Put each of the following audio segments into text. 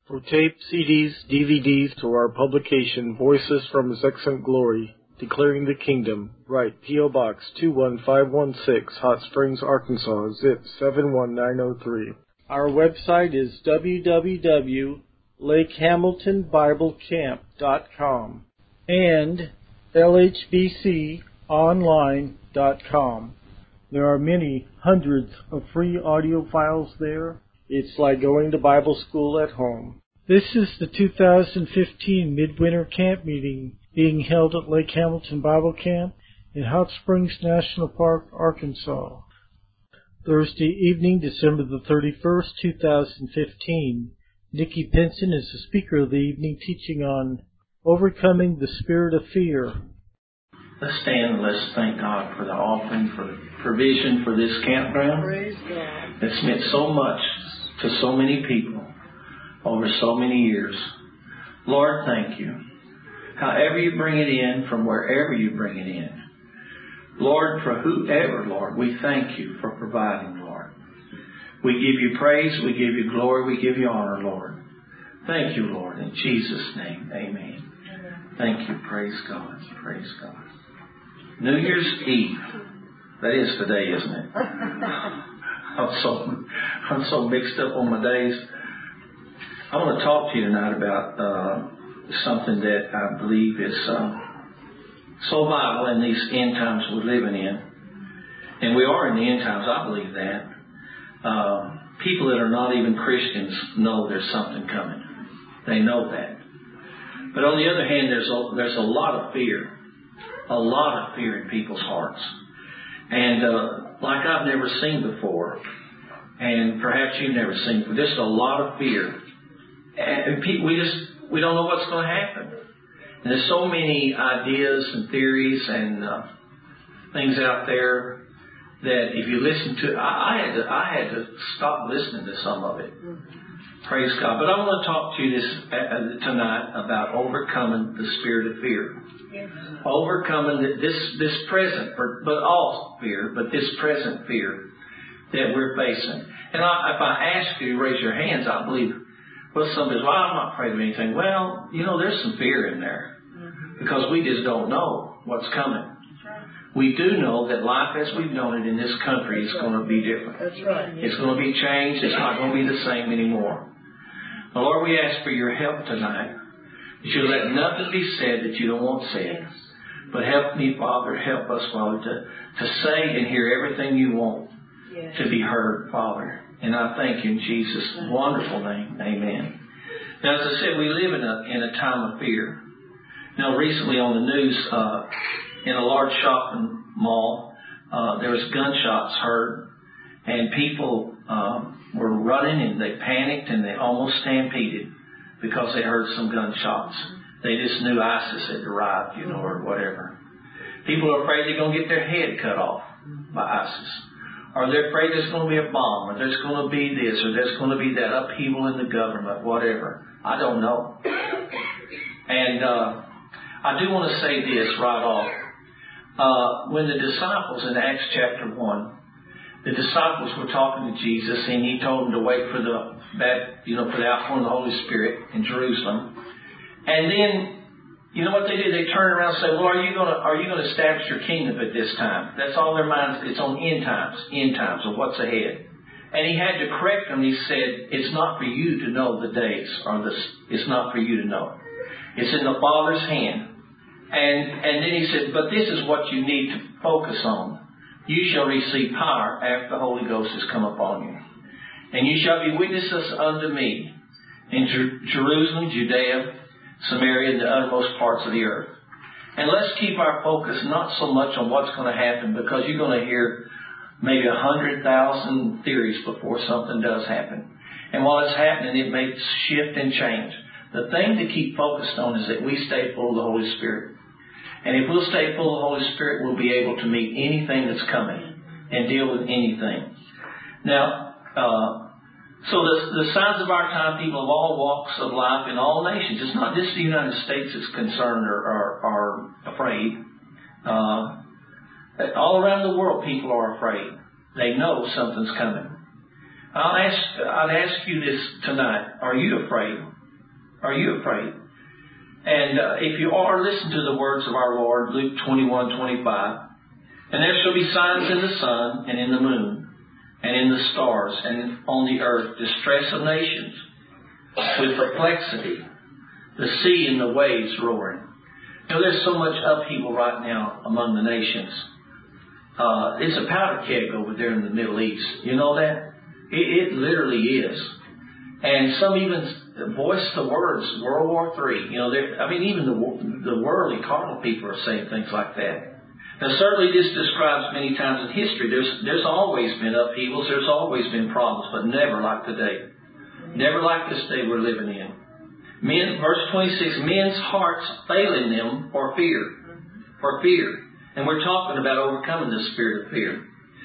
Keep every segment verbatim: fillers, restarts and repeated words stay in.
For tape, C Ds, D V Ds, to our publication, Voices from His Excellent Glory, Declaring the Kingdom, write P O Box two one five one six, Hot Springs, Arkansas, zip seven one nine zero three. Our website is w w w dot lake hamilton bible camp dot com and l h b c online dot com. There are many hundreds of free audio files there. It's like going to Bible school at home. This is the two thousand fifteen Midwinter Camp Meeting being held at Lake Hamilton Bible Camp in Hot Springs National Park, Arkansas. Thursday evening, December the thirty-first, two thousand fifteen. Nikki Pinson is the speaker of the evening, teaching on overcoming the spirit of fear. Let's stand and let's thank God for the offering, for the provision for this campground. Praise God. That's meant so much to so many people over so many years. Lord, thank you. However you bring it in, from wherever you bring it in. Lord, for whoever, Lord, we thank you for providing, Lord. We give you praise, we give you glory, we give you honor, Lord. Thank you, Lord, in Jesus' name, amen. Thank you, praise God, praise God. New Year's Eve. That is today, isn't it? I'm so, I'm so mixed up on my days. I want to talk to you tonight about uh, something that I believe is uh, so vital in these end times we're living in. And we are in the end times, I believe that. Uh, people that are not even Christians know there's something coming. They know that. But on the other hand, there's a, there's a lot of fear. A lot of fear in people's hearts. And uh, like I've never seen before, and perhaps you've never seen before, just a lot of fear. And people, we just, we don't know what's going to happen. And there's so many ideas and theories and uh, things out there that if you listen to, I, I had to, I had to stop listening to some of it. Praise God. But I want to talk to you this uh, tonight about overcoming the spirit of fear. Yes. Overcoming this this present, but all fear, but this present fear that we're facing. And I, if I ask you to raise your hands, I believe, well, somebody's, well, I'm not afraid of anything. Well, you know, there's some fear in there because we just don't know what's coming. We do know that life as we've known it in this country is going to be different. That's right. It's going to be changed. It's not going to be the same anymore. Now, Lord, we ask for your help tonight. That you let nothing be said that you don't want said. But help me, Father, help us, Father, to, to say and hear everything you want yes. to be heard, Father. And I thank you in Jesus' wonderful name. Amen. Now, as I said, we live in a, in a time of fear. Now, recently on the news, uh, in a large shopping mall, uh, there was gunshots heard, and people um, were running, and they panicked, and they almost stampeded because they heard some gunshots. They just knew ISIS had arrived, you know, or whatever. People are afraid they're going to get their head cut off by ISIS. Or they're afraid there's going to be a bomb, or there's going to be this, or there's going to be that upheaval in the government, whatever. I don't know. And uh, I do want to say this right off. Uh, when the disciples in Acts chapter one, the disciples were talking to Jesus, and he told them to wait for the, that, you know, for the outpouring of the Holy Spirit in Jerusalem. And then, you know what they did? They turned around and said, well, are you going to, are you going to establish your kingdom at this time? That's all their minds, it's on end times, end times of what's ahead. And he had to correct them. He said, it's not for you to know the days, or this, it's not for you to know. It's in the Father's hand. And, and then he said, but this is what you need to focus on. You shall receive power after the Holy Ghost has come upon you. And you shall be witnesses unto me in Jer- Jerusalem, Judea, Samaria, and the uttermost parts of the earth. And let's keep our focus not so much on what's going to happen, because you're going to hear maybe a hundred thousand theories before something does happen. And while it's happening, it may shift and change. The thing to keep focused on is that we stay full of the Holy Spirit. And if we'll stay full of the Holy Spirit, we'll be able to meet anything that's coming and deal with anything. Now, uh, so the, the signs of our time, people of all walks of life in all nations, it's not just the United States that's concerned or are, are afraid. Uh, all around the world, people are afraid. They know something's coming. I'll ask, I'd ask you this tonight. Are you afraid? Are you afraid? And uh, if you are, listen to the words of our Lord, Luke twenty-one twenty-five. And there shall be signs in the sun and in the moon and in the stars and on the earth, distress of nations with perplexity, the sea and the waves roaring. You know, there's so much upheaval right now among the nations. Uh, it's a powder keg over there in the Middle East. You know that? It, it literally is. And some even voice the words World War Three. You know, I mean, even the the worldly, carnal people are saying things like that. Now, certainly this describes many times in history. There's there's always been upheavals. There's always been problems, but never like today. Never like this day we're living in. Men, verse twenty-six, men's hearts failing them for fear. For fear. And we're talking about overcoming the spirit of fear.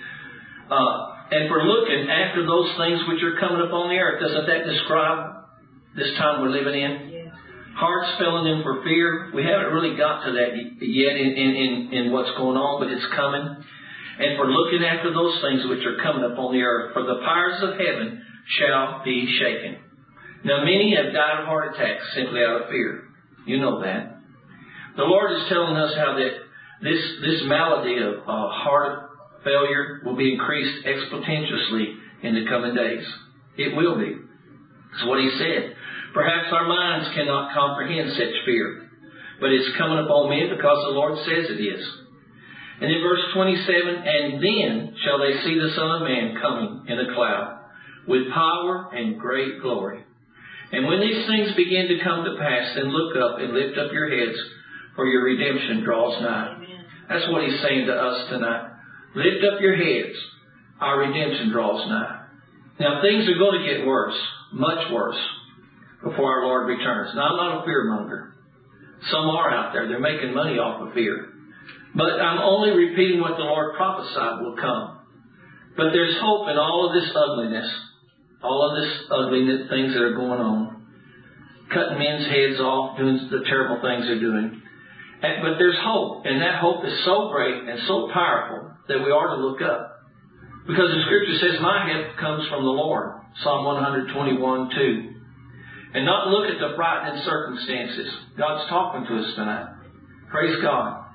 Uh, and for looking after those things which are coming upon the earth. Doesn't that describe this time we're living in? Yeah. Hearts failing them for fear. We haven't really got to that yet in, in, in, in what's going on, but it's coming. And for looking after those things which are coming upon the earth. For the powers of heaven shall be shaken. Now, many have died of heart attacks simply out of fear. You know that. The Lord is telling us how that this this malady of uh, heart failure will be increased exponentially in the coming days. It will be. That's what He said. Perhaps our minds cannot comprehend such fear, but it's coming upon men because the Lord says it is. And in verse twenty-seven, and then shall they see the Son of Man coming in a cloud with power and great glory. And when these things begin to come to pass, then look up and lift up your heads, for your redemption draws nigh. Amen. That's what He's saying to us tonight. Lift up your heads. Our redemption draws nigh. Now, things are going to get worse, much worse, before our Lord returns. Now, I'm not a fearmonger. Some are out there. They're making money off of fear. But I'm only repeating what the Lord prophesied will come. But there's hope in all of this ugliness. All of this ugly things that are going on. Cutting men's heads off, doing the terrible things they're doing. And, but there's hope. And that hope is so great and so powerful that we are to look up. Because the Scripture says, my help comes from the Lord. Psalm one twenty-one two. And not look at the frightening circumstances. God's talking to us tonight. Praise God.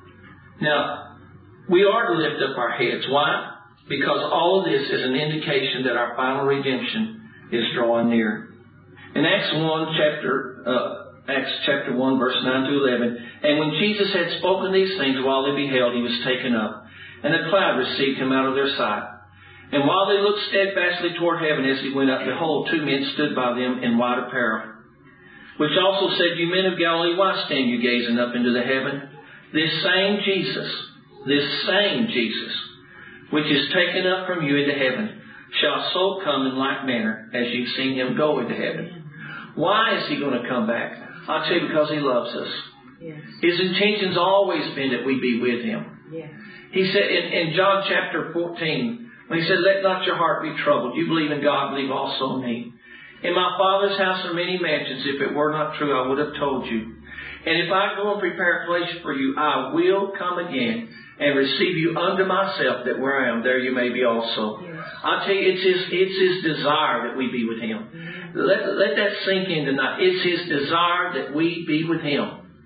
Now, we are to lift up our heads. Why? Because all of this is an indication that our final redemption is drawing near. In Acts one, chapter uh, Acts chapter one, verse nine to eleven, and when Jesus had spoken these things while they beheld, He was taken up, and a cloud received Him out of their sight. And while they looked steadfastly toward heaven as He went up, behold, two men stood by them in white apparel, which also said, You men of Galilee, why stand you gazing up into the heaven? This same Jesus, this same Jesus, which is taken up from you into heaven, shall so come in like manner as you've seen Him go into heaven. Why is He going to come back? I'll tell you, because He loves us. Yes. His intention's always been that we be with Him. Yes. He said in, in John chapter fourteen, when He said, Let not your heart be troubled. You believe in God, believe also in me. In my Father's house are many mansions. If it were not true, I would have told you. And if I go and prepare a place for you, I will come again and receive you unto myself, that where I am, there you may be also. Yes. I tell you, it's His, it's His desire that we be with Him. Mm-hmm. Let, let that sink in tonight. It's His desire that we be with Him.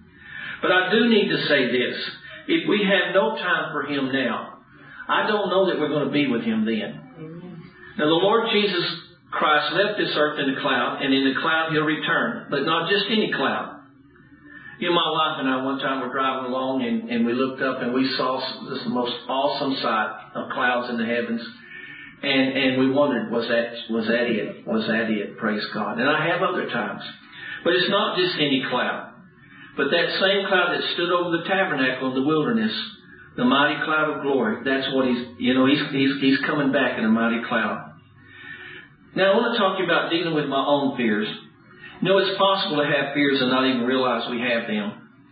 But I do need to say this. If we have no time for Him now, I don't know that we're going to be with Him then. Mm-hmm. Now, the Lord Jesus Christ left this earth in a cloud, and in the cloud He'll return. But not just any cloud. You know, my wife and I one time were driving along and, and we looked up and we saw this most awesome sight of clouds in the heavens. And, and we wondered, was that, was that it? Was that it? Praise God. And I have other times. But it's not just any cloud. But that same cloud that stood over the tabernacle in the wilderness, the mighty cloud of glory, that's what He's, you know, He's, He's, he's coming back in a mighty cloud. Now I want to talk to you about dealing with my own fears. You know, it's possible to have fears and not even realize we have them.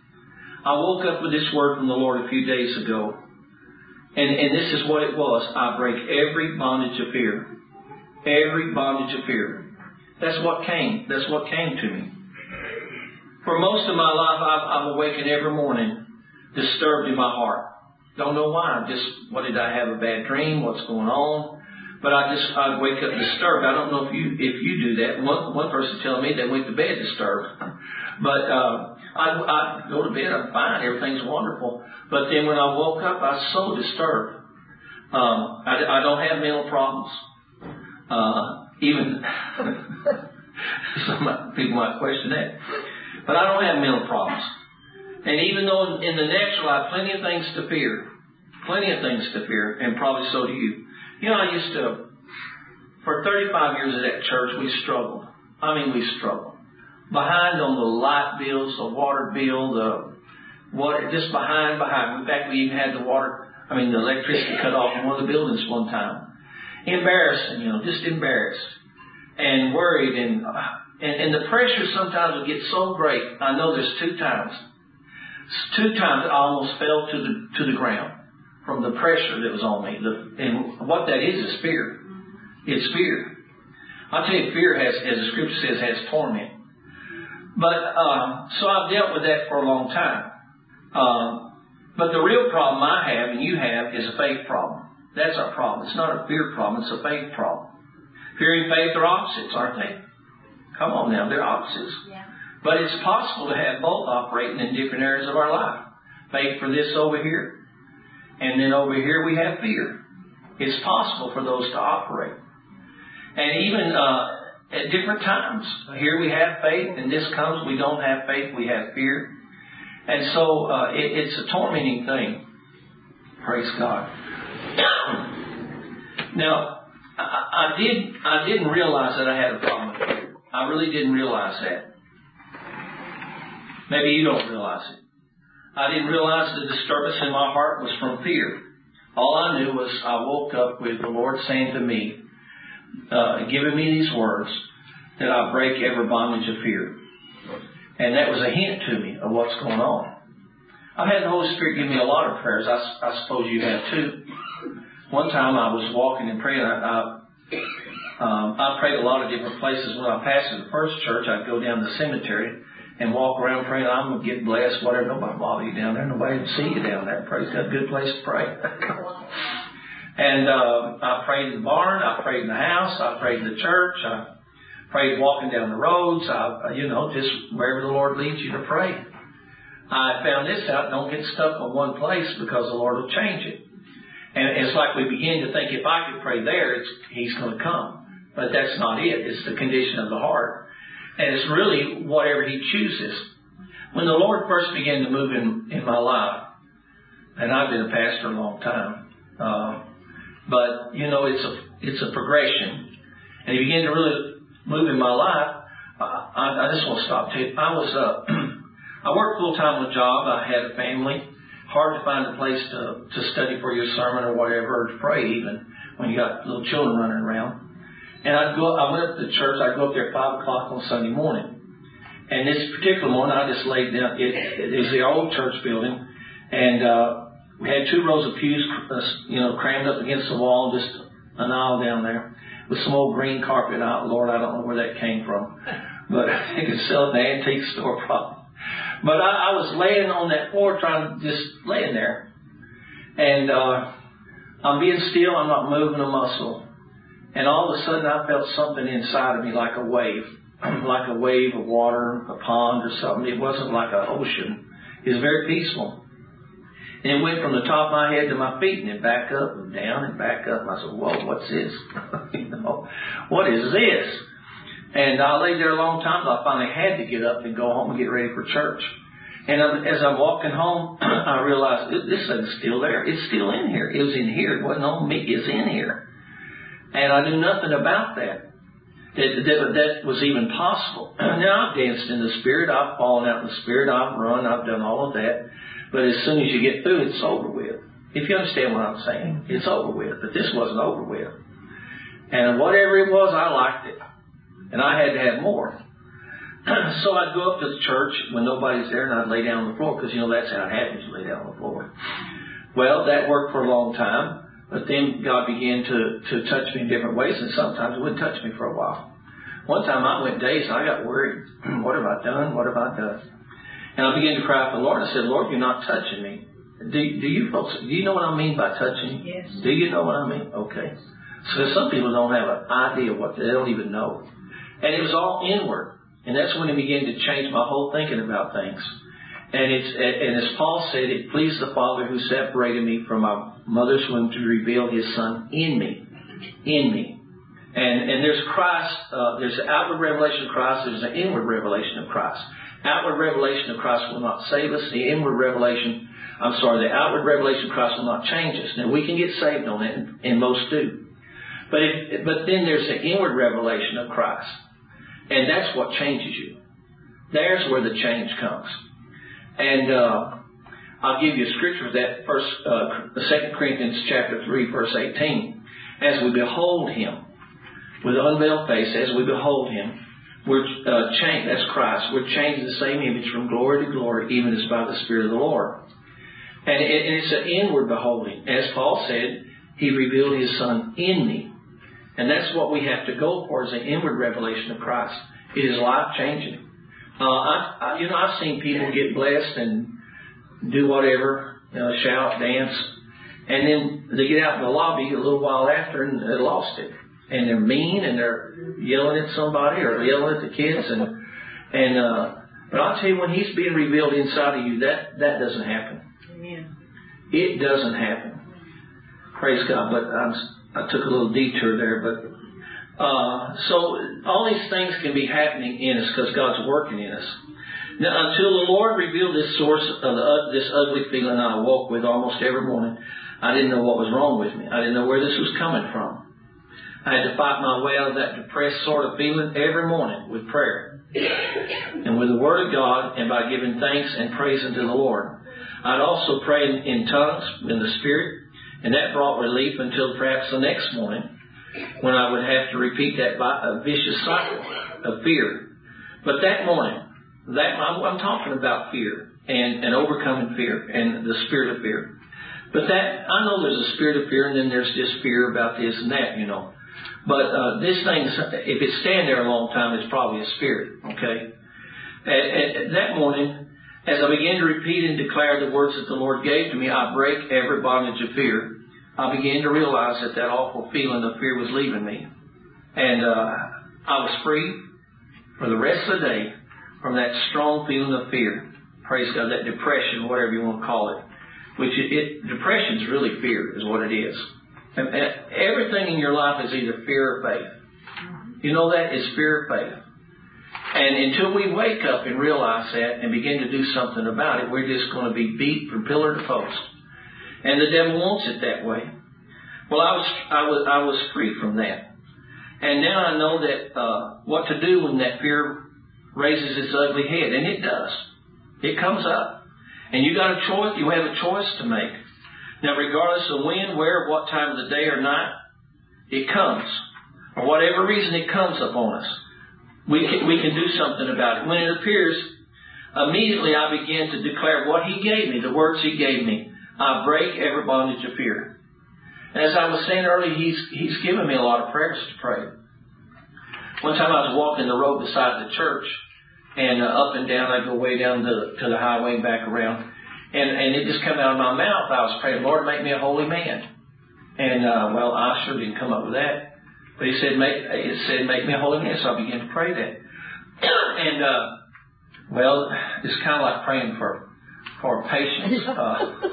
I woke up with this word from the Lord a few days ago. And, and this is what it was. I break every bondage of fear. Every bondage of fear. That's what came. That's what came to me. For most of my life, I've, I'm awakened every morning, disturbed in my heart. Don't know why. Just, what did I have a bad dream? What's going on? But I just, I'd wake up disturbed. I don't know if you, if you do that. One, one person telling me they went to bed disturbed. But, uh, I'd, I'd go to bed, I'm fine, everything's wonderful. But then when I woke up, I was so disturbed. Um, I, I don't have mental problems. Uh, even, some people might question that. But I don't have mental problems. And even though in the natural I have plenty of things to fear, plenty of things to fear, and probably so do you. You know, I used to, for thirty-five years at that church, we struggled. I mean, we struggled. Behind on the light bills, the water bill, the water, just behind, behind. In fact, we even had the water, I mean, the electricity cut off in one of the buildings one time. Embarrassing, you know, just embarrassed. And worried, and, and, and the pressure sometimes would get so great. I know there's two times. Two times I almost fell to the, to the ground from the pressure that was on me. The, and what that is is fear. It's fear. I'll tell you, fear has, as the scripture says, has torment. But, uh, so I've dealt with that for a long time. Uh, but the real problem I have and you have is a faith problem. That's our problem. It's not a fear problem. It's a faith problem. Fear and faith are opposites, aren't they? Come on now, they're opposites. Yeah. But it's possible to have both operating in different areas of our life. Faith for this over here. And then over here we have fear. It's possible for those to operate. And even uh, at different times. Here we have faith, and this comes, we don't have faith, we have fear. And so uh, it, it's a tormenting thing. Praise God. Now, I, I did. I didn't realize that I had a problem with fear. I really didn't realize that. Maybe you don't realize it. I didn't realize the disturbance in my heart was from fear. All I knew was I woke up with the Lord saying to me, uh, giving me these words, that I break every bondage of fear. And that was a hint to me of what's going on. I've had the Holy Spirit give me a lot of prayers. I, I suppose you have too. One time I was walking and praying. I, I, um, I prayed a lot of different places. When I passed the first church, I'd go down the cemetery and walk around praying, I'm going to get blessed, whatever. Nobody bother you down there. Nobody would see you down there. Praise God. Good place to pray. And uh, I prayed in the barn. I prayed in the house. I prayed in the church. I prayed walking down the roads. I, you know, just wherever the Lord leads you to pray. I found this out. Don't get stuck on one place because the Lord will change it. And it's like we begin to think, if I could pray there, it's, He's going to come. But that's not it. It's the condition of the heart. And it's really whatever He chooses. When the Lord first began to move in, in my life, and I've been a pastor a long time, uh, but, you know, it's a it's a progression. And He began to really move in my life. Uh, I, I just want to stop to you. I was, uh, I worked full-time with a job. I had a family. Hard to find a place to, to study for your sermon or whatever, or to pray even, when you got little children running around. And I'd go, I went up to the church. I'd go up there at five o'clock on Sunday morning. And this particular morning, I just laid down. It, it was the old church building. And uh, we had two rows of pews, uh, you know, crammed up against the wall, just an aisle down there, with some old green carpet out. Lord, I don't know where that came from. But I could sell it in the antique store probably. But I, I was laying on that floor, trying to just laying there. And uh, I'm being still. I'm not moving a muscle. And all of a sudden, I felt something inside of me like a wave, like a wave of water, a pond or something. It wasn't like an ocean. It was very peaceful. And it went from the top of my head to my feet, and then back up and down and back up. And I said, whoa, what's this? you know, what is this? And I lay there a long time until I finally had to get up and go home and get ready for church. And as I'm walking home, I realized this thing's still there. It's still in here. It was in here. It wasn't on me. It's in here. And I knew nothing about that. That, that, that was even possible. Now, I've danced in the Spirit. I've fallen out in the Spirit. I've run. I've done all of that. But as soon as you get through, it's over with. If you understand what I'm saying, it's over with. But this wasn't over with. And whatever it was, I liked it. And I had to have more. So I'd go up to the church when nobody's there, and I'd lay down on the floor, because, you know, that's how it happens, you lay down on the floor. Well, that worked for a long time, but then God began to, to touch me in different ways, and sometimes He wouldn't touch me for a while. One time I went days, and I got worried. What have I done? What have I done? And I began to cry out to the Lord. I said, Lord, you're not touching me. Do, do you folks, do you know what I mean by touching? Yes. Do you know what I mean? Okay. So some people don't have an idea what they don't even know. And it was all inward. And that's when it began to change my whole thinking about things. And it's and as Paul said, it pleased the Father who separated me from my mother's womb to reveal His Son in me. In me. And and there's Christ, uh, there's an outward revelation of Christ, there's an inward revelation of Christ. Outward revelation of Christ will not save us. The inward revelation, I'm sorry, the outward revelation of Christ will not change us. Now we can get saved on it, and, and most do. But it, but then there's the inward revelation of Christ. And that's what changes you. There's where the change comes. And uh, I'll give you a scripture for that. First, uh, Second Corinthians chapter three, verse eighteen. As we behold Him with unveiled face, as we behold Him, we're uh, changed. That's Christ. We're changed in the same image from glory to glory, even as by the Spirit of the Lord. And, it, and it's an inward beholding. As Paul said, He revealed His Son in me. And that's what we have to go for, is an inward revelation of Christ. It is life-changing. Uh, I, I, you know, I've seen people get blessed and do whatever, you know, shout, dance, and then they get out in the lobby a little while after and they lost it. And they're mean and they're yelling at somebody or yelling at the kids. And and uh, but I'll tell you, when He's being revealed inside of you, that, that doesn't happen. Amen. It doesn't happen. Praise God. But I'm, I took a little detour there. But uh, so all these things can be happening in us because God's working in us. Now, until the Lord revealed this source of the, uh, this ugly feeling I woke with almost every morning, I didn't know what was wrong with me. I didn't know where this was coming from. I had to fight my way out of that depressed sort of feeling every morning with prayer and with the Word of God and by giving thanks and praise unto the Lord. I'd also pray in, in tongues, in the Spirit, and that brought relief until perhaps the next morning when I would have to repeat that vicious cycle of fear. But that morning, that I'm, I'm talking about fear and, and overcoming fear and the spirit of fear. But that, I know there's a spirit of fear and then there's just fear about this and that, you know. But uh, this thing, if it's staying there a long time, it's probably a spirit, okay? At, at, at that morning, as I began to repeat and declare the words that the Lord gave to me, I break every bondage of fear. I began to realize that that awful feeling of fear was leaving me. And uh, I was free for the rest of the day from that strong feeling of fear. Praise God, that depression, whatever you want to call it. Which it, it depression is really fear, is what it is. And, and everything in your life is either fear or faith. You know that? It's fear or faith. And until we wake up and realize that and begin to do something about it, we're just going to be beat from pillar to post. And the devil wants it that way. Well, I was I was I was free from that. And now I know that uh, what to do when that fear raises its ugly head, and it does. It comes up. And you got a choice, you have a choice to make. Now, regardless of when, where, what time of the day or night, it comes. For whatever reason it comes upon us. We can, we can do something about it. When it appears, immediately I begin to declare what He gave me, the words He gave me. I break every bondage of fear. And as I was saying earlier, He's He's given me a lot of prayers to pray. One time I was walking the road beside the church, and uh, up and down, I go way down to, to the highway and back around. And, and it just came out of my mouth. I was praying, Lord, make me a holy man. And, uh, well, I sure didn't come up with that. But He said, make, it said, make me a holy man. So I began to pray that. And, uh, well, it's kind of like praying for, for patience. Uh,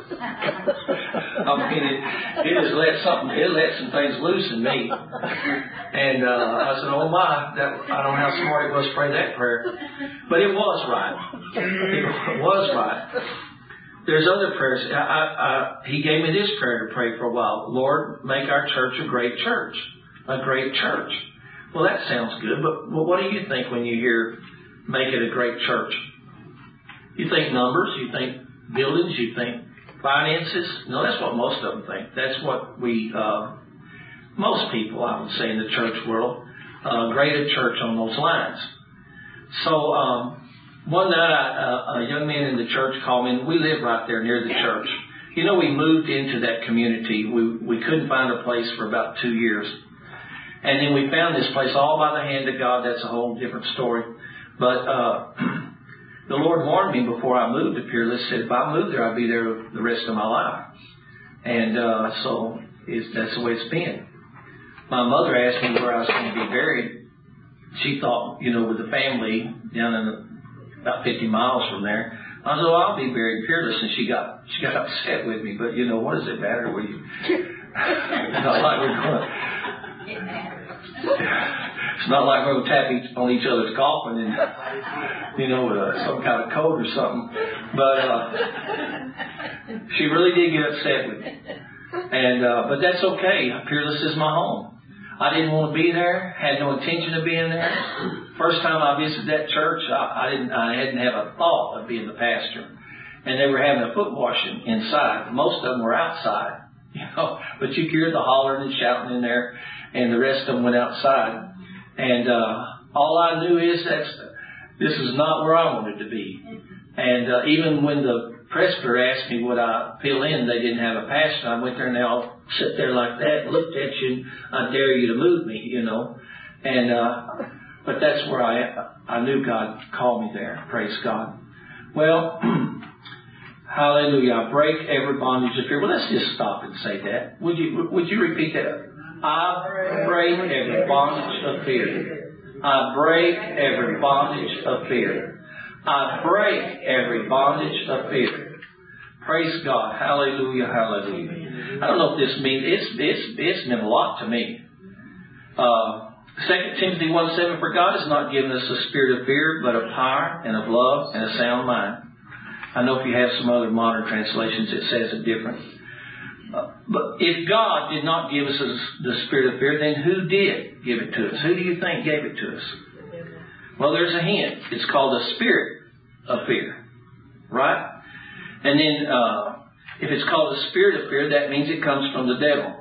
I mean, it, it has let something, it let some things loose in me. And, uh, I said, oh my, that, I don't know how smart it was to pray that prayer. But it was right. It was right. There's other prayers. I, I, I, he gave me this prayer to pray for a while. Lord, make our church a great church. A great church. Well, that sounds good, but well, what do you think when you hear make it a great church? You think numbers, you think buildings, you think finances. No, that's what most of them think. That's what we, uh, most people, I would say, in the church world, uh, grade a church on those lines. So, um, one night, I, uh, a young man in the church called me, and we live right there near the church. You know, we moved into that community. We we couldn't find a place for about two years. And then we found this place all by the hand of God. That's a whole different story. But uh, the Lord warned me before I moved to Peerless, said if I moved there, I'd be there the rest of my life. And uh, so it's, that's the way it's been. my mother asked me where I was going to be buried. She thought, you know, with the family down in the, about fifty miles from there, I said, well, I'll be buried Peerless. And she got she got upset with me. But, you know, what does it matter? What do you, it's not like we're going to, it's not like we're going to tap each, on each other's coffin and, you know, with uh, some kind of code or something. But uh, she really did get upset with me. And uh, but that's okay. Peerless is my home. I didn't want to be there. Had no intention of being there. First time I visited that church, I, I didn't. I hadn't have a thought of being the pastor. And they were having a foot washing inside. Most of them were outside, you know. But you could hear the hollering and shouting in there, and the rest of them went outside. And uh, all I knew is that this is not where I wanted to be. And uh, even when the presbyter asked me would I fill in, they didn't have a pastor. I went there and they all sit there like that and looked at you and I dare you to move me, you know. And uh, but that's where I I knew God called me there. Praise God. Well, hallelujah. I break every bondage of fear. Well, let's just stop and say that. Would you would you repeat that? I break every bondage of fear. I break every bondage of fear. I break every bondage of fear. Praise God. Hallelujah, hallelujah. I don't know what this means. It's, it's, it's meant a lot to me. Uh, Second Timothy one seven, for God has not given us a spirit of fear, but of power and of love and a sound mind. I know if you have some other modern translations, it says it different. Uh, but if God did not give us the spirit of fear, then who did give it to us? Who do you think gave it to us? Well, there's a hint. It's called a spirit of fear. Right? And then, uh, if it's called a spirit of fear, that means it comes from the devil.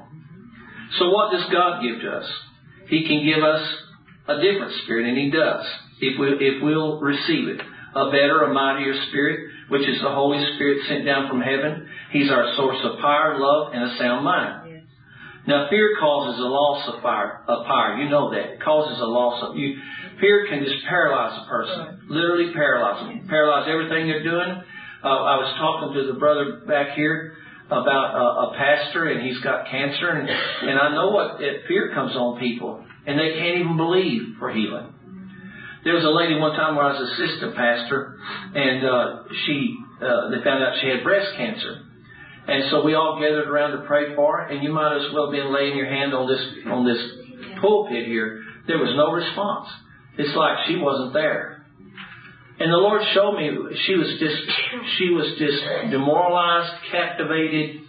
So what does God give to us? He can give us a different spirit, and He does, if, we, if we'll receive it. A better, a mightier spirit, which is the Holy Spirit sent down from heaven. He's our source of power, love, and a sound mind. Yes. Now, fear causes a loss of power. Of power. You know that. It causes a loss of you. Fear can just paralyze a person. Literally paralyze them. Paralyze everything they're doing. Uh, I was talking to the brother back here about uh, a pastor, and he's got cancer, and, and I know what it, fear comes on people, and they can't even believe for healing. There was a lady one time where I was assistant pastor, and uh, she uh, they found out she had breast cancer, and so we all gathered around to pray for her. And you might as well have been laying your hand on this on this pulpit here. There was no response. It's like she wasn't there. And the Lord showed me she was just she was just demoralized, captivated,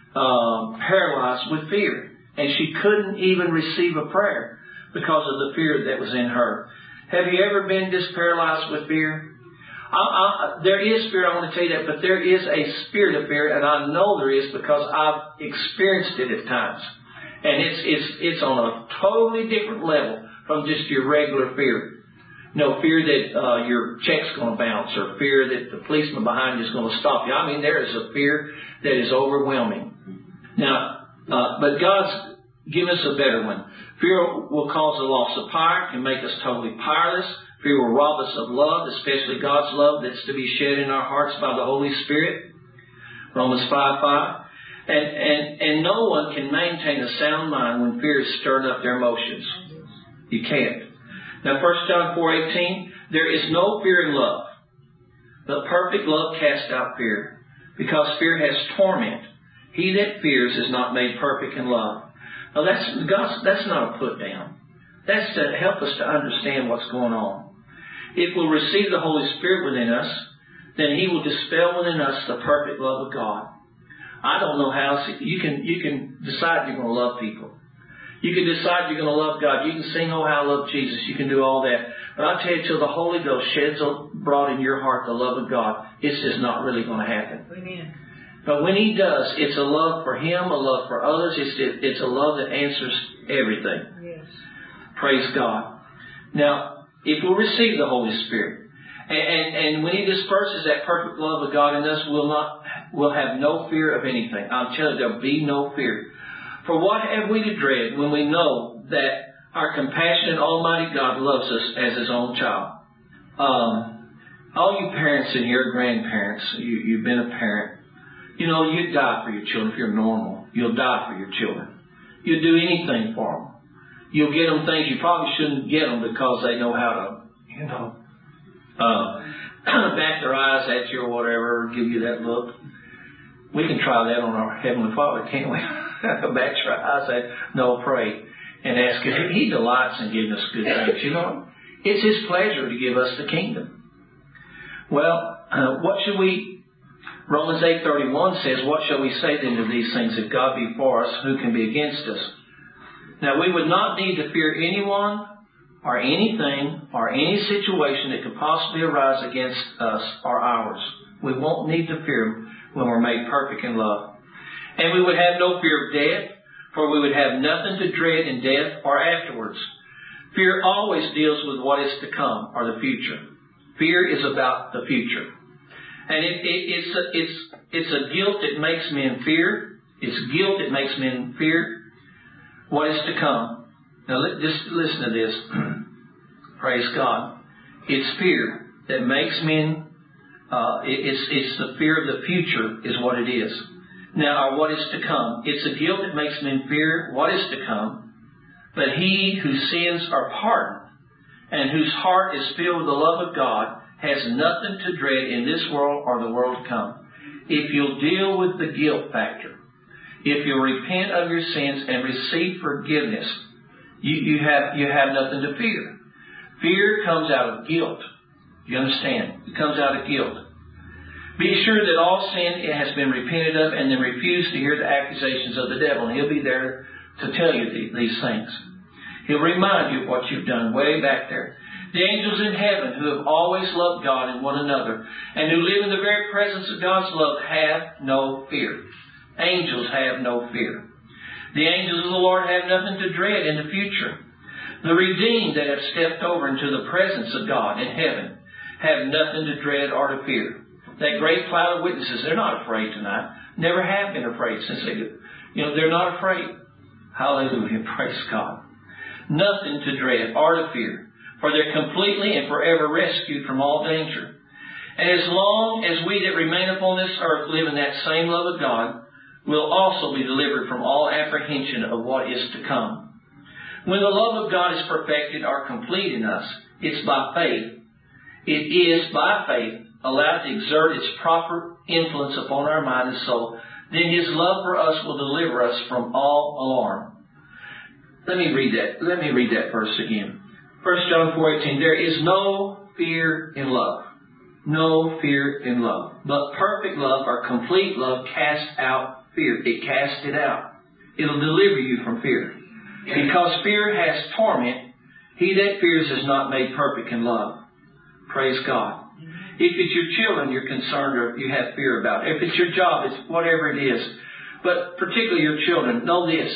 uh, paralyzed with fear, and she couldn't even receive a prayer because of the fear that was in her. Have you ever been just paralyzed with fear? I, I, there is fear, I want to tell you that, but there is a spirit of fear, and I know there is because I've experienced it at times. And it's it's it's on a totally different level from just your regular fear. No fear that uh, your check's going to bounce, or fear that the policeman behind you is going to stop you. I mean, there is a fear that is overwhelming. Now, uh, but God's given us a better one. Fear will cause a loss of power, can make us totally powerless. Fear will rob us of love, especially God's love that's to be shed in our hearts by the Holy Spirit. Romans five five. And, and, and no one can maintain a sound mind when fear is stirring up their emotions. You can't. Now, First John four eighteen, there is no fear in love, but perfect love casts out fear, because fear has torment. He that fears is not made perfect in love. Now, that's God's, that's not a put down. That's to help us to understand what's going on. If we'll receive the Holy Spirit within us, then He will dispel within us the perfect love of God. I don't know how else. You can you can decide you're going to love people. You can decide you're going to love God. You can sing, "Oh, how I love Jesus." You can do all that. But I tell you, till the Holy Ghost sheds abroad in your heart the love of God, it's just not really going to happen. Amen. But when He does, it's a love for Him, a love for others. It's it's a love that answers everything. Yes. Praise God. Now, if we'll receive the Holy Spirit, and, and, and when He disperses that perfect love of God in us, we'll not we'll have no fear of anything. I'm telling you, there'll be no fear. For what have we to dread when we know that our compassionate Almighty God loves us as His own child? Um, all you parents in here, grandparents, you, you've been a parent. You know, you die for your children if you're normal. You'll die for your children. You'll do anything for them. you'll get them things you probably shouldn't get them because they know how to, you know, uh, bat their eyes at you or whatever, or give you that look. We can try that on our Heavenly Father, can't we? Bat your eyes at, no, pray and ask Him. He delights in giving us good things, you know. It's His pleasure to give us the kingdom. Well, uh, what should we, Romans eight thirty-one says, what shall we say then to these things? If God be for us, who can be against us? Now, we would not need to fear anyone or anything or any situation that could possibly arise against us or ours. We won't need to fear when we're made perfect in love. And we would have no fear of death, for we would have nothing to dread in death or afterwards. Fear always deals with what is to come or the future. Fear is about the future. And it, it, it's, a, it's, it's a guilt that makes men fear. It's guilt that makes men fear what is to come. Now, li- just listen to this. Praise God. It's fear that makes men, uh, it, it's, it's the fear of the future is what it is. Now, or what is to come. It's a guilt that makes men fear what is to come. But he whose sins are pardoned and whose heart is filled with the love of God has nothing to dread in this world or the world to come. If you'll deal with the guilt factor, if you'll repent of your sins and receive forgiveness, you, you have you have nothing to fear. Fear comes out of guilt. You understand? It comes out of guilt. Be sure that all sin has been repented of, and then refuse to hear the accusations of the devil. And he'll be there to tell you these things. He'll remind you of what you've done way back there. The angels in heaven who have always loved God and one another and who live in the very presence of God's love have no fear. Angels have no fear. The angels of the Lord have nothing to dread in the future. The redeemed that have stepped over into the presence of God in heaven have nothing to dread or to fear. That great cloud of witnesses, they're not afraid tonight. Never have been afraid since they, you know, they're not afraid. Hallelujah. Praise God. Nothing to dread or to fear, for they're completely and forever rescued from all danger. And as long as we that remain upon this earth live in that same love of God, we'll also be delivered from all apprehension of what is to come. When the love of God is perfected or complete in us, it's by faith. It is by faith allowed to exert its proper influence upon our mind and soul. Then His love for us will deliver us from all alarm. Let me read that. Let me read that verse again. First John four eighteen. There is no fear in love. No fear in love. But perfect love or complete love casts out fear. It casts it out. It'll deliver you from fear. Because fear has torment, he that fears is not made perfect in love. Praise God. If it's your children you're concerned or you have fear about, if it's your job, it's whatever it is, but particularly your children, know this.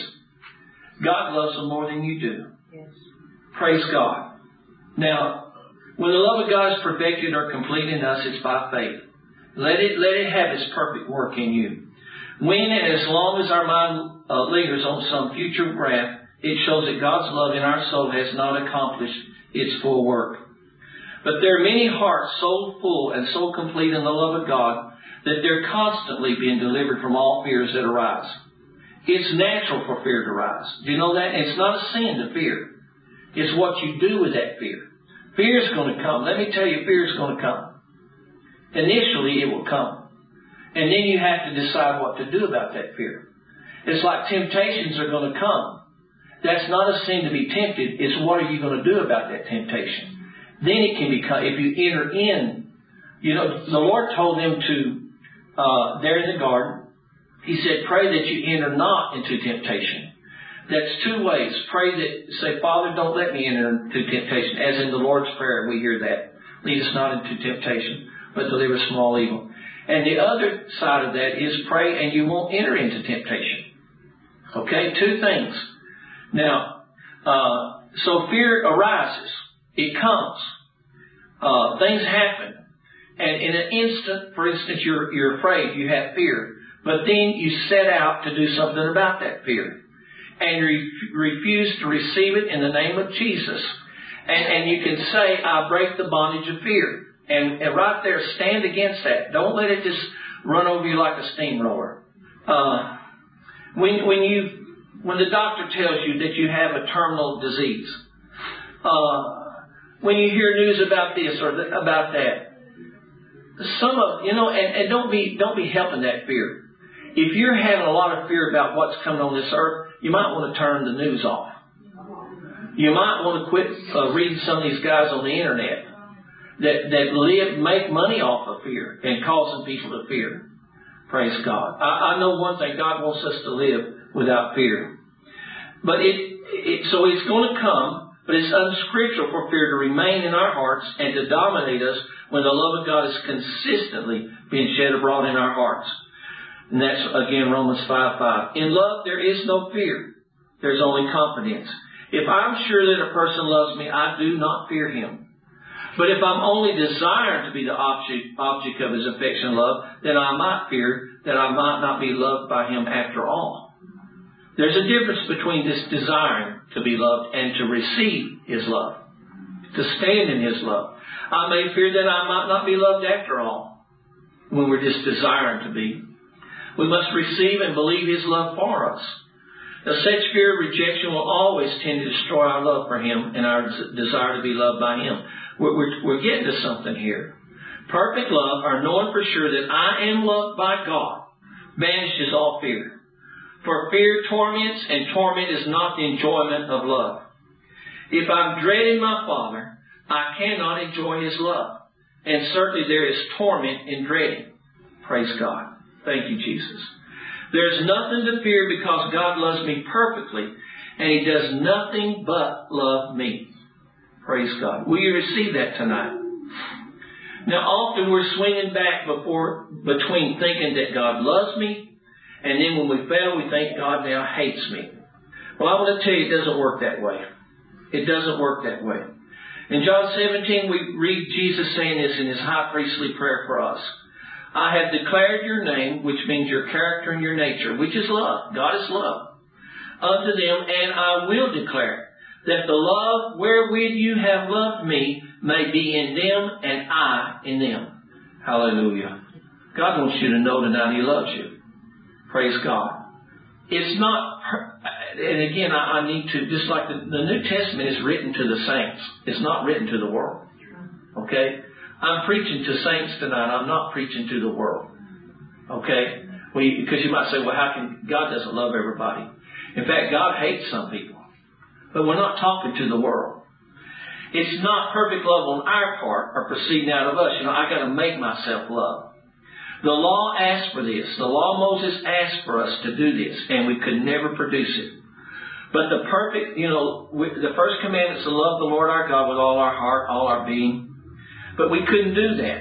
God loves them more than you do. Yes. Praise God. Now, when the love of God is perfected or complete in us, it's by faith. Let it, let it have its perfect work in you. When and as long as our mind uh, lingers on some future wrath, it shows that God's love in our soul has not accomplished its full work. But there are many hearts so full and so complete in the love of God that they're constantly being delivered from all fears that arise. It's natural for fear to rise. Do you know that? It's not a sin to fear. It's what you do with that fear. Fear is going to come. Let me tell you, fear is going to come. Initially, it will come. And then you have to decide what to do about that fear. It's like temptations are going to come. That's not a sin to be tempted. It's what are you going to do about that temptation? Then it can become, if you enter in, you know, the Lord told them to, uh, there in the garden, He said, pray that you enter not into temptation. That's two ways. Pray that, say, Father, don't let me enter into temptation. As in the Lord's Prayer, we hear that. Lead us not into temptation, but deliver us from all evil. And the other side of that is pray and you won't enter into temptation. Okay, two things. Now, uh, so fear arises. It comes. Uh, things happen. And in an instant, for instance, you're, you're afraid, you have fear. But then you set out to do something about that fear. And re- refuse to receive it in the name of Jesus. And, and you can say, I break the bondage of fear. And, and right there, stand against that. Don't let it just run over you like a steamroller. Uh, when, when you when the doctor tells you that you have a terminal disease, uh, when you hear news about this or th- about that, some of, you know, and, and don't be, don't be helping that fear. If you're having a lot of fear about what's coming on this earth, you might want to turn the news off. You might want to quit uh, reading some of these guys on the internet that, that live, make money off of fear and causing people to fear. Praise God. I, I know one thing, God wants us to live without fear. But it, it so it's going to come, but it's unscriptural for fear to remain in our hearts and to dominate us when the love of God is consistently being shed abroad in our hearts. And that's, again, Romans five five. In love, there is no fear. There's only confidence. If I'm sure that a person loves me, I do not fear him. But if I'm only desiring to be the object, object of his affection and love, then I might fear that I might not be loved by him after all. There's a difference between this desiring to be loved and to receive his love, to stand in his love. I may fear that I might not be loved after all when we're just desiring to be. We must receive and believe his love for us. Now, such fear of rejection will always tend to destroy our love for him and our desire to be loved by him. We're, we're, we're getting to something here. Perfect love, or knowing for sure that I am loved by God, banishes all fear. For fear torments, and torment is not the enjoyment of love. If I'm dreading my Father, I cannot enjoy his love. And certainly there is torment in dreading. Praise God. Thank you, Jesus. There's nothing to fear because God loves me perfectly, and he does nothing but love me. Praise God. Will you receive that tonight? Now, often we're swinging back before between thinking that God loves me, and then when we fail, we think God now hates me. Well, I want to tell you, it doesn't work that way. It doesn't work that way. In John seventeen, we read Jesus saying this in his high priestly prayer for us. I have declared your name, which means your character and your nature, which is love. God is love. Unto them, and I will declare that the love wherewith you have loved me may be in them and I in them. Hallelujah. God wants you to know tonight he loves you. Praise God. It's not, and again, I, I need to, just like the, the New Testament is written to the saints. It's not written to the world. Okay? I'm preaching to saints tonight. I'm not preaching to the world. Okay? We, because you might say, well, how can, God doesn't love everybody. In fact, God hates some people. But we're not talking to the world. It's not perfect love on our part or proceeding out of us. You know, I got to make myself love. The law asked for this. The law Moses asked for us to do this, and we could never produce it. But the perfect, you know, the first commandment is to love the Lord our God with all our heart, all our being. But we couldn't do that.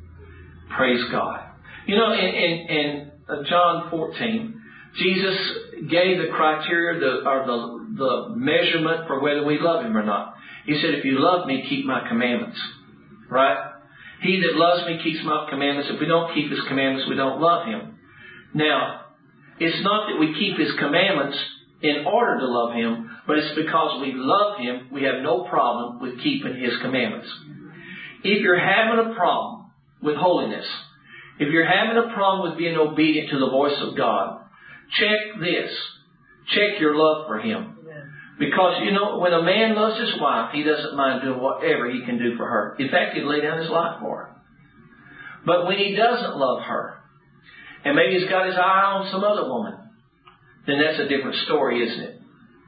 Praise God. You know, in, in, in John fourteen, Jesus gave the criteria, the, or the, the measurement for whether we love him or not. He said, if you love me, keep my commandments. Right? He that loves me keeps my commandments. If we don't keep his commandments, we don't love him. Now, it's not that we keep his commandments in order to love him, but it's because we love him, we have no problem with keeping his commandments. If you're having a problem with holiness, if you're having a problem with being obedient to the voice of God, check this. Check your love for him. Because, you know, when a man loves his wife, he doesn't mind doing whatever he can do for her. In fact, he'd lay down his life for her. But when he doesn't love her, and maybe he's got his eye on some other woman, then that's a different story, isn't it?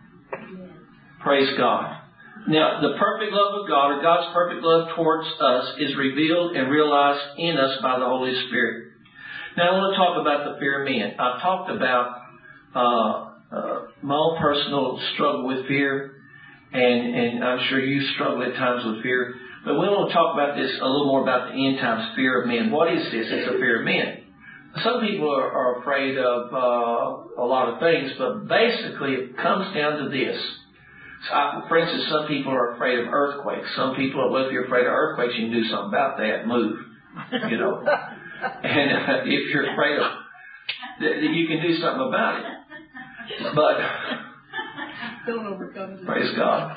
Praise God. Now, the perfect love of God, or God's perfect love towards us, is revealed and realized in us by the Holy Spirit. Now, I want to talk about the fear of men. I've talked about uh, uh, my own personal struggle with fear, and, and I'm sure you struggle at times with fear. But we want to talk about this a little more about the end times fear of men. What is this? It's a fear of men. Some people are, are afraid of uh, a lot of things, but basically it comes down to this. So, for instance, some people are afraid of earthquakes. Some people are, well, if you're afraid of earthquakes, you can do something about that. Move, you know. And uh, if you're afraid of, that you can do something about it. But don't overcome it. Praise God.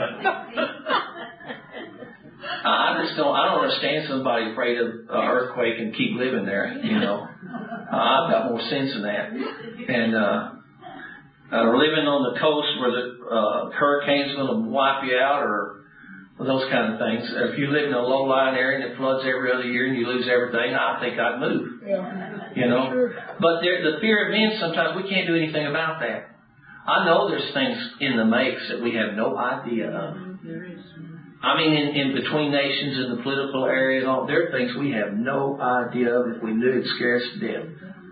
I just don't. I don't understand somebody afraid of an earthquake and keep living there. You know, uh, I've got more sense than that. And uh, uh, living on the coast where the uh, hurricane's going to wipe you out, or those kind of things. If you live in a low-lying area and it floods every other year and you lose everything, I think I'd move. Yeah. You know? But there, the fear of men, sometimes we can't do anything about that. I know there's things in the makes that we have no idea of. I mean, in, in between nations, in the political area and all, there are things we have no idea of. If we knew, it'd scare us to death.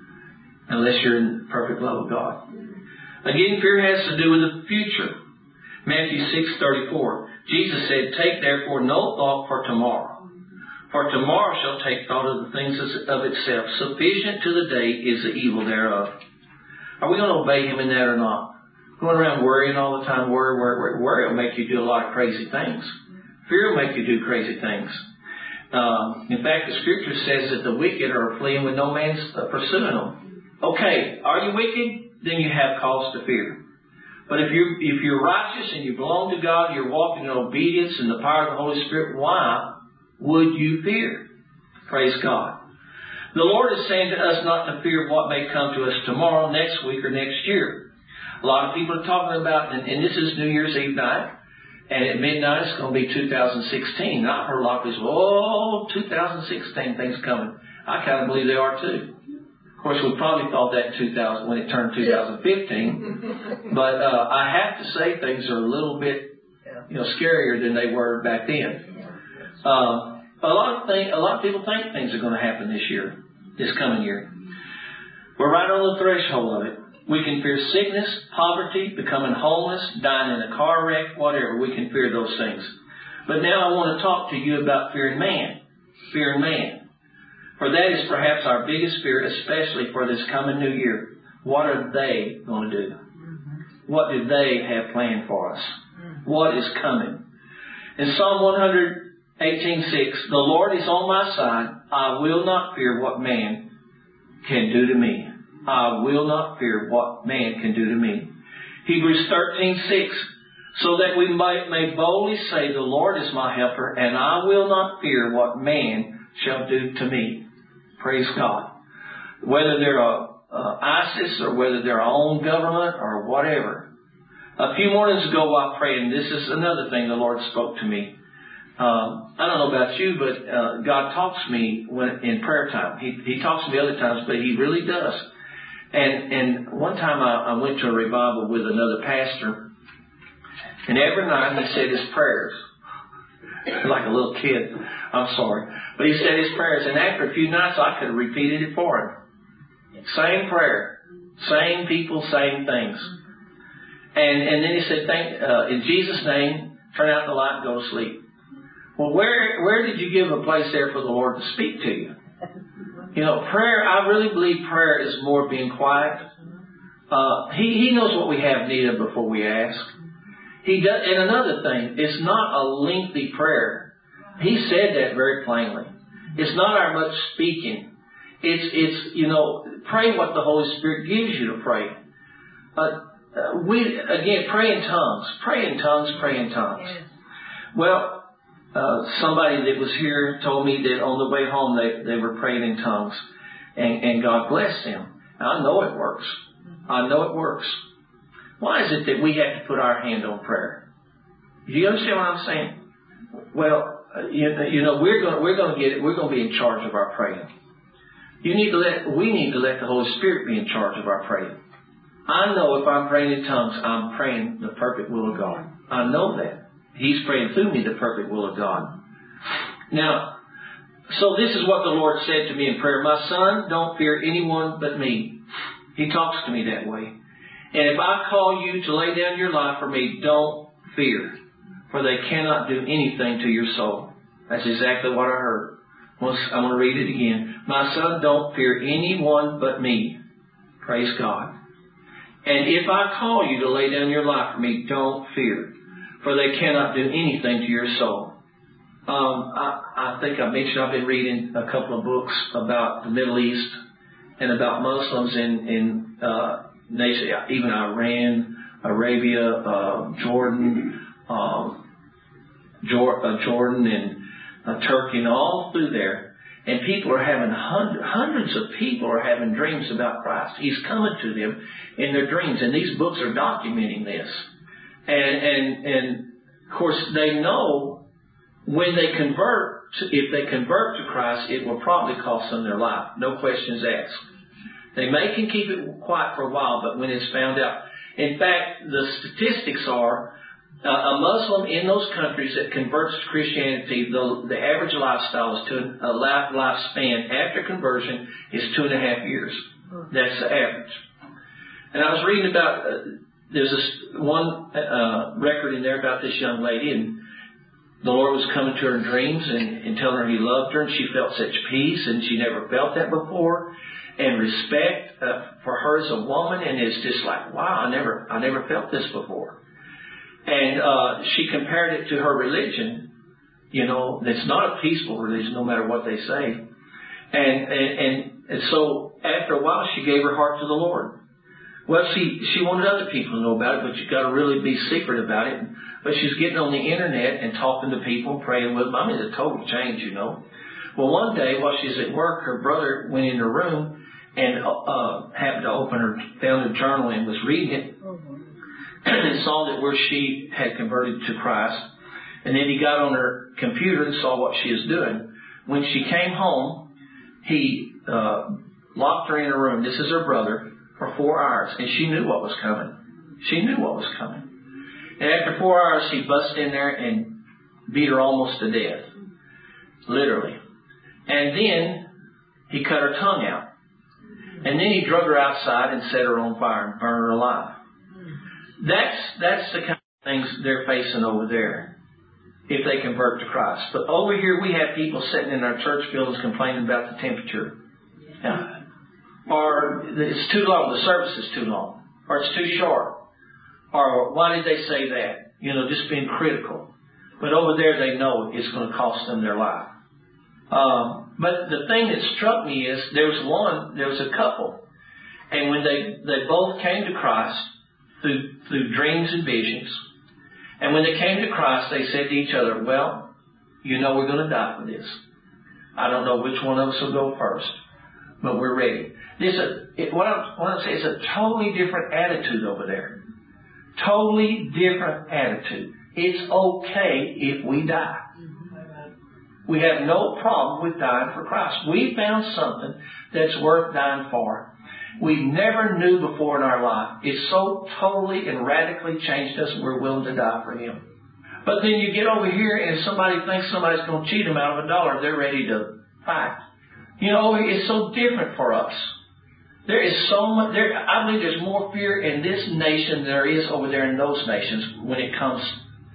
Unless you're in perfect love of God. Again, fear has to do with the future. Matthew six thirty-four. Jesus said, "Take therefore no thought for tomorrow. For tomorrow shall take thought of the things of itself. Sufficient to the day is the evil thereof." Are we going to obey Him in that or not? Going around worrying all the time, worry, worry, worry. Worry will make you do a lot of crazy things. Fear will make you do crazy things. Uh, in fact, the Scripture says that the wicked are fleeing when no man's uh, pursuing them. Okay, are you wicked? Then you have cause to fear. But if you're, if you're righteous and you belong to God, you're walking in obedience and the power of the Holy Spirit, why would you fear? Praise God. The Lord is saying to us not to fear what may come to us tomorrow, next week, or next year. A lot of people are talking about, and, and this is New Year's Eve night, and at midnight it's going to be two thousand sixteen. I've heard a lot of people say, oh, two thousand sixteen, things coming. I kind of believe they are too. Of course, we probably thought that in two thousand when it turned two thousand fifteen. But uh, I have to say things are a little bit, you know, scarier than they were back then. Uh, a lot of thing, a lot of people think things are going to happen this year, this coming year. We're right on the threshold of it. We can fear sickness, poverty, becoming homeless, dying in a car wreck, whatever. We can fear those things. But now I want to talk to you about fearing man. Fearing man. For that is perhaps our biggest fear, especially for this coming new year. What are they going to do? What do they have planned for us? What is coming? In Psalm one eighteen six, the Lord is on my side. I will not fear what man can do to me. I will not fear what man can do to me. Hebrews thirteen six, so that we might, may boldly say, the Lord is my helper, and I will not fear what man shall do to me. Praise God. Whether they're a, a ISIS or whether they're our own government or whatever. A few mornings ago while praying, this is another thing the Lord spoke to me. Um, I don't know about you, but uh, God talks to me when in prayer time. He, he talks to me other times, but He really does. And and one time I, I went to a revival with another pastor, and every night he said his prayers. Like a little kid. I'm sorry. But he said his prayers, and after a few nights I could have repeated it for him. Same prayer. Same people, same things. And and then he said, Thank, uh, in Jesus' name, turn out the light and go to sleep. Well, where where did you give a place there for the Lord to speak to you? You know, prayer, I really believe prayer is more being quiet. Uh, he, he knows what we have need of before we ask. He does, and another thing, it's not a lengthy prayer. He said that very plainly. It's not our much speaking. It's, it's you know, pray what the Holy Spirit gives you to pray. Uh, uh, we, again, pray in tongues. Pray in tongues, pray in tongues. Well, Uh, somebody that was here told me that on the way home they, they were praying in tongues, and, and God blessed them. I know it works. I know it works. Why is it that we have to put our hand on prayer? Do you understand what I'm saying? Well, you, you know we're going we're going to get it. We're going to be in charge of our praying. You need to let we need to let the Holy Spirit be in charge of our praying. I know if I'm praying in tongues, I'm praying the perfect will of God. I know that. He's praying through me the perfect will of God. Now, so this is what the Lord said to me in prayer. My son, don't fear anyone but me. He talks to me that way. And if I call you to lay down your life for me, don't fear. For they cannot do anything to your soul. That's exactly what I heard. I'm going to read it again. My son, don't fear anyone but me. Praise God. And if I call you to lay down your life for me, don't fear. For they cannot do anything to your soul. Um, I, I think I mentioned I've been reading a couple of books about the Middle East and about Muslims in, in uh, nations, even Iran, Arabia, uh, Jordan, um, Jor- uh, Jordan, and uh, Turkey, and all through there. And people are having, hundreds, hundreds of people are having dreams about Christ. He's coming to them in their dreams. And these books are documenting this. And, and, and of course, they know when they convert, to, if they convert to Christ, it will probably cost them their life. No questions asked. They may can keep it quiet for a while, but when it's found out. In fact, the statistics are uh, a Muslim in those countries that converts to Christianity, the, the average lifestyle is two, a life lifespan after conversion is two and a half years. That's the average. And I was reading about, uh, there's this one uh, record in there about this young lady, and the Lord was coming to her in dreams and, and telling her He loved her, and she felt such peace, and she never felt that before, and respect uh, for her as a woman, and it's just like, wow, I never, I never felt this before. And uh, she compared it to her religion. You know, it's not a peaceful religion, no matter what they say. And and and, and so after a while, she gave her heart to the Lord. Well, she she wanted other people to know about it, but you got to really be secret about it. But she's getting on the internet and talking to people and praying with them. I mean, it's a total change, you know. Well, one day while she's at work, her brother went in her room and uh, happened to open her, found a journal and was reading it. And saw that where she had converted to Christ. And then he got on her computer and saw what she was doing. When she came home, he uh, locked her in a room. This is her brother, for four hours. And she knew what was coming. She knew what was coming. And after four hours, he busted in there and beat her almost to death. Literally. And then he cut her tongue out. And then he drug her outside and set her on fire and burned her alive. That's that's the kind of things they're facing over there if they convert to Christ. But over here we have people sitting in our church buildings complaining about the temperature. Yeah. Or it's too long, the service is too long. Or it's too short. Or why did they say that? You know, just being critical. But over there they know it's going to cost them their life. Um, but the thing that struck me is there was one, there was a couple. And when they, they both came to Christ, Through, through dreams and visions. And when they came to Christ, they said to each other, well, you know we're going to die for this. I don't know which one of us will go first, but we're ready. This a, it, what, I'm, what I'm saying is a totally different attitude over there. Totally different attitude. It's okay if we die. We have no problem with dying for Christ. We found something that's worth dying for. We never knew before in our life. It's so totally and radically changed us, we're willing to die for Him. But then you get over here and somebody thinks somebody's going to cheat them out of a dollar. They're ready to fight. You know, it's so different for us. There is so much, there, I believe there's more fear in this nation than there is over there in those nations when it comes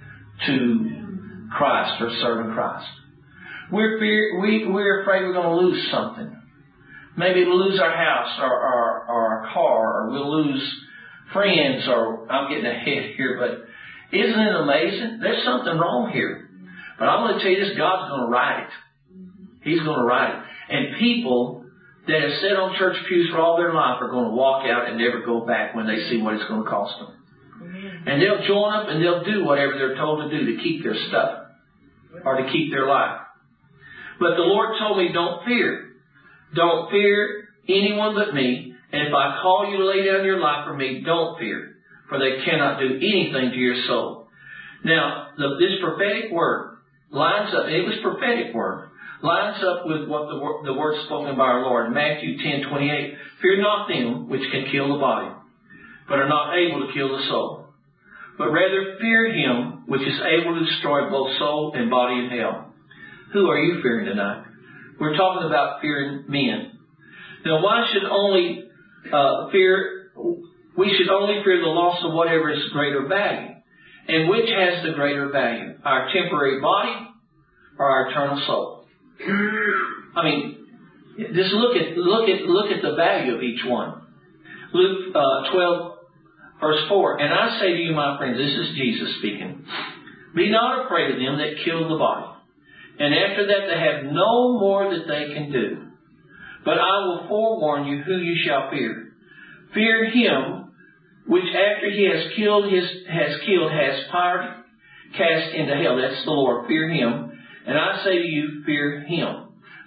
to Christ or serving Christ. We're, fear, we, we're afraid we're going to lose something. Maybe we'll lose our house or, or, or our car, or we'll lose friends, or I'm getting ahead here, but isn't it amazing? There's something wrong here. But I'm going to tell you this, God's going to right it. He's going to right it. And people that have sat on church pews for all their life are going to walk out and never go back when they see what it's going to cost them. And they'll join up and they'll do whatever they're told to do to keep their stuff or to keep their life. But the Lord told me, don't fear. Don't fear anyone but me. And if I call you to lay down your life for me, don't fear, for they cannot do anything to your soul. Now, the, this prophetic word lines up, it was prophetic word, lines up with what the, the word spoken by our Lord. Matthew ten twenty-eight, fear not them which can kill the body, but are not able to kill the soul. But rather fear Him which is able to destroy both soul and body in hell. Who are you fearing tonight? We're talking about fearing men. Now, why should only uh, fear? We should only fear the loss of whatever is greater value. And which has the greater value? Our temporary body or our eternal soul? I mean, just look at look at look at the value of each one. Luke uh, twelve, verse four. And I say to you, my friends, this is Jesus speaking. Be not afraid of them that kill the body. And after that they have no more that they can do. But I will forewarn you who you shall fear. Fear Him which after He has killed his has killed has fire cast into hell. That's the Lord. Fear Him. And I say to you, fear Him.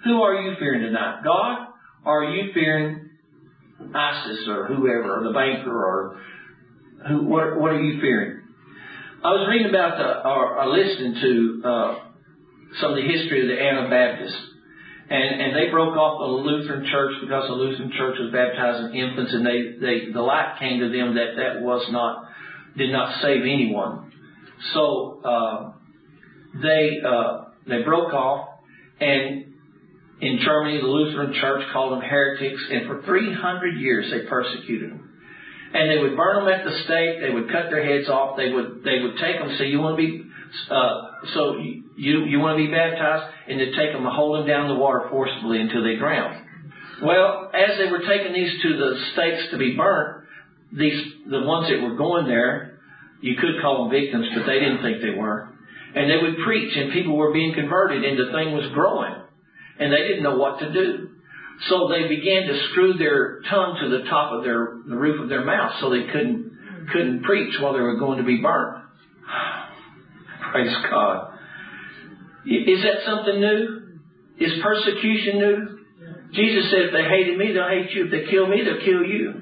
Who are you fearing tonight? God? Or are you fearing ISIS or whoever, or the banker, or who? What, what are you fearing? I was reading about the, or, or listening to uh, some of the history of the Anabaptists. And, and they broke off the Lutheran Church because the Lutheran Church was baptizing infants, and they, they the light came to them that that was not, did not save anyone. So uh, they uh, they broke off, and in Germany the Lutheran Church called them heretics, and for three hundred years they persecuted them. And they would burn them at the stake. They would cut their heads off. They would they would take them and say, "You want to be uh, so you you want to be baptized?" And they'd take them and hold them down in the water forcibly until they drowned. Well, as they were taking these to the stakes to be burnt, these the ones that were going there, you could call them victims, but they didn't think they were. And they would preach, and people were being converted, and the thing was growing, and they didn't know what to do. So they began to screw their tongue to the top of their the roof of their mouth, so they couldn't couldn't preach while they were going to be burned. Praise God. Is that something new? Is persecution new? Jesus said, if they hated me, they'll hate you. If they kill me, they'll kill you.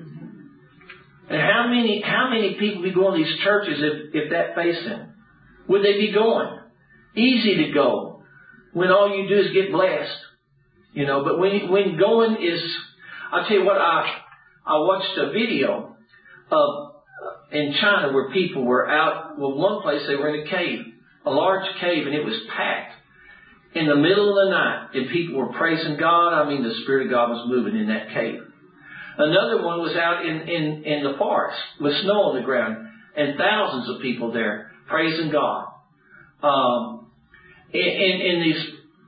And how many how many people be going to these churches if, if that faced them? Would they be going? Easy to go when all you do is get blessed. You know, but when when going is, I'll tell you what, I I watched a video of in China where people were out. Well, one place they were in a cave, a large cave, and it was packed in the middle of the night, and people were praising God. I mean, the Spirit of God was moving in that cave. Another one was out in, in, in the forest with snow on the ground, and thousands of people there praising God. Um, in, in, in these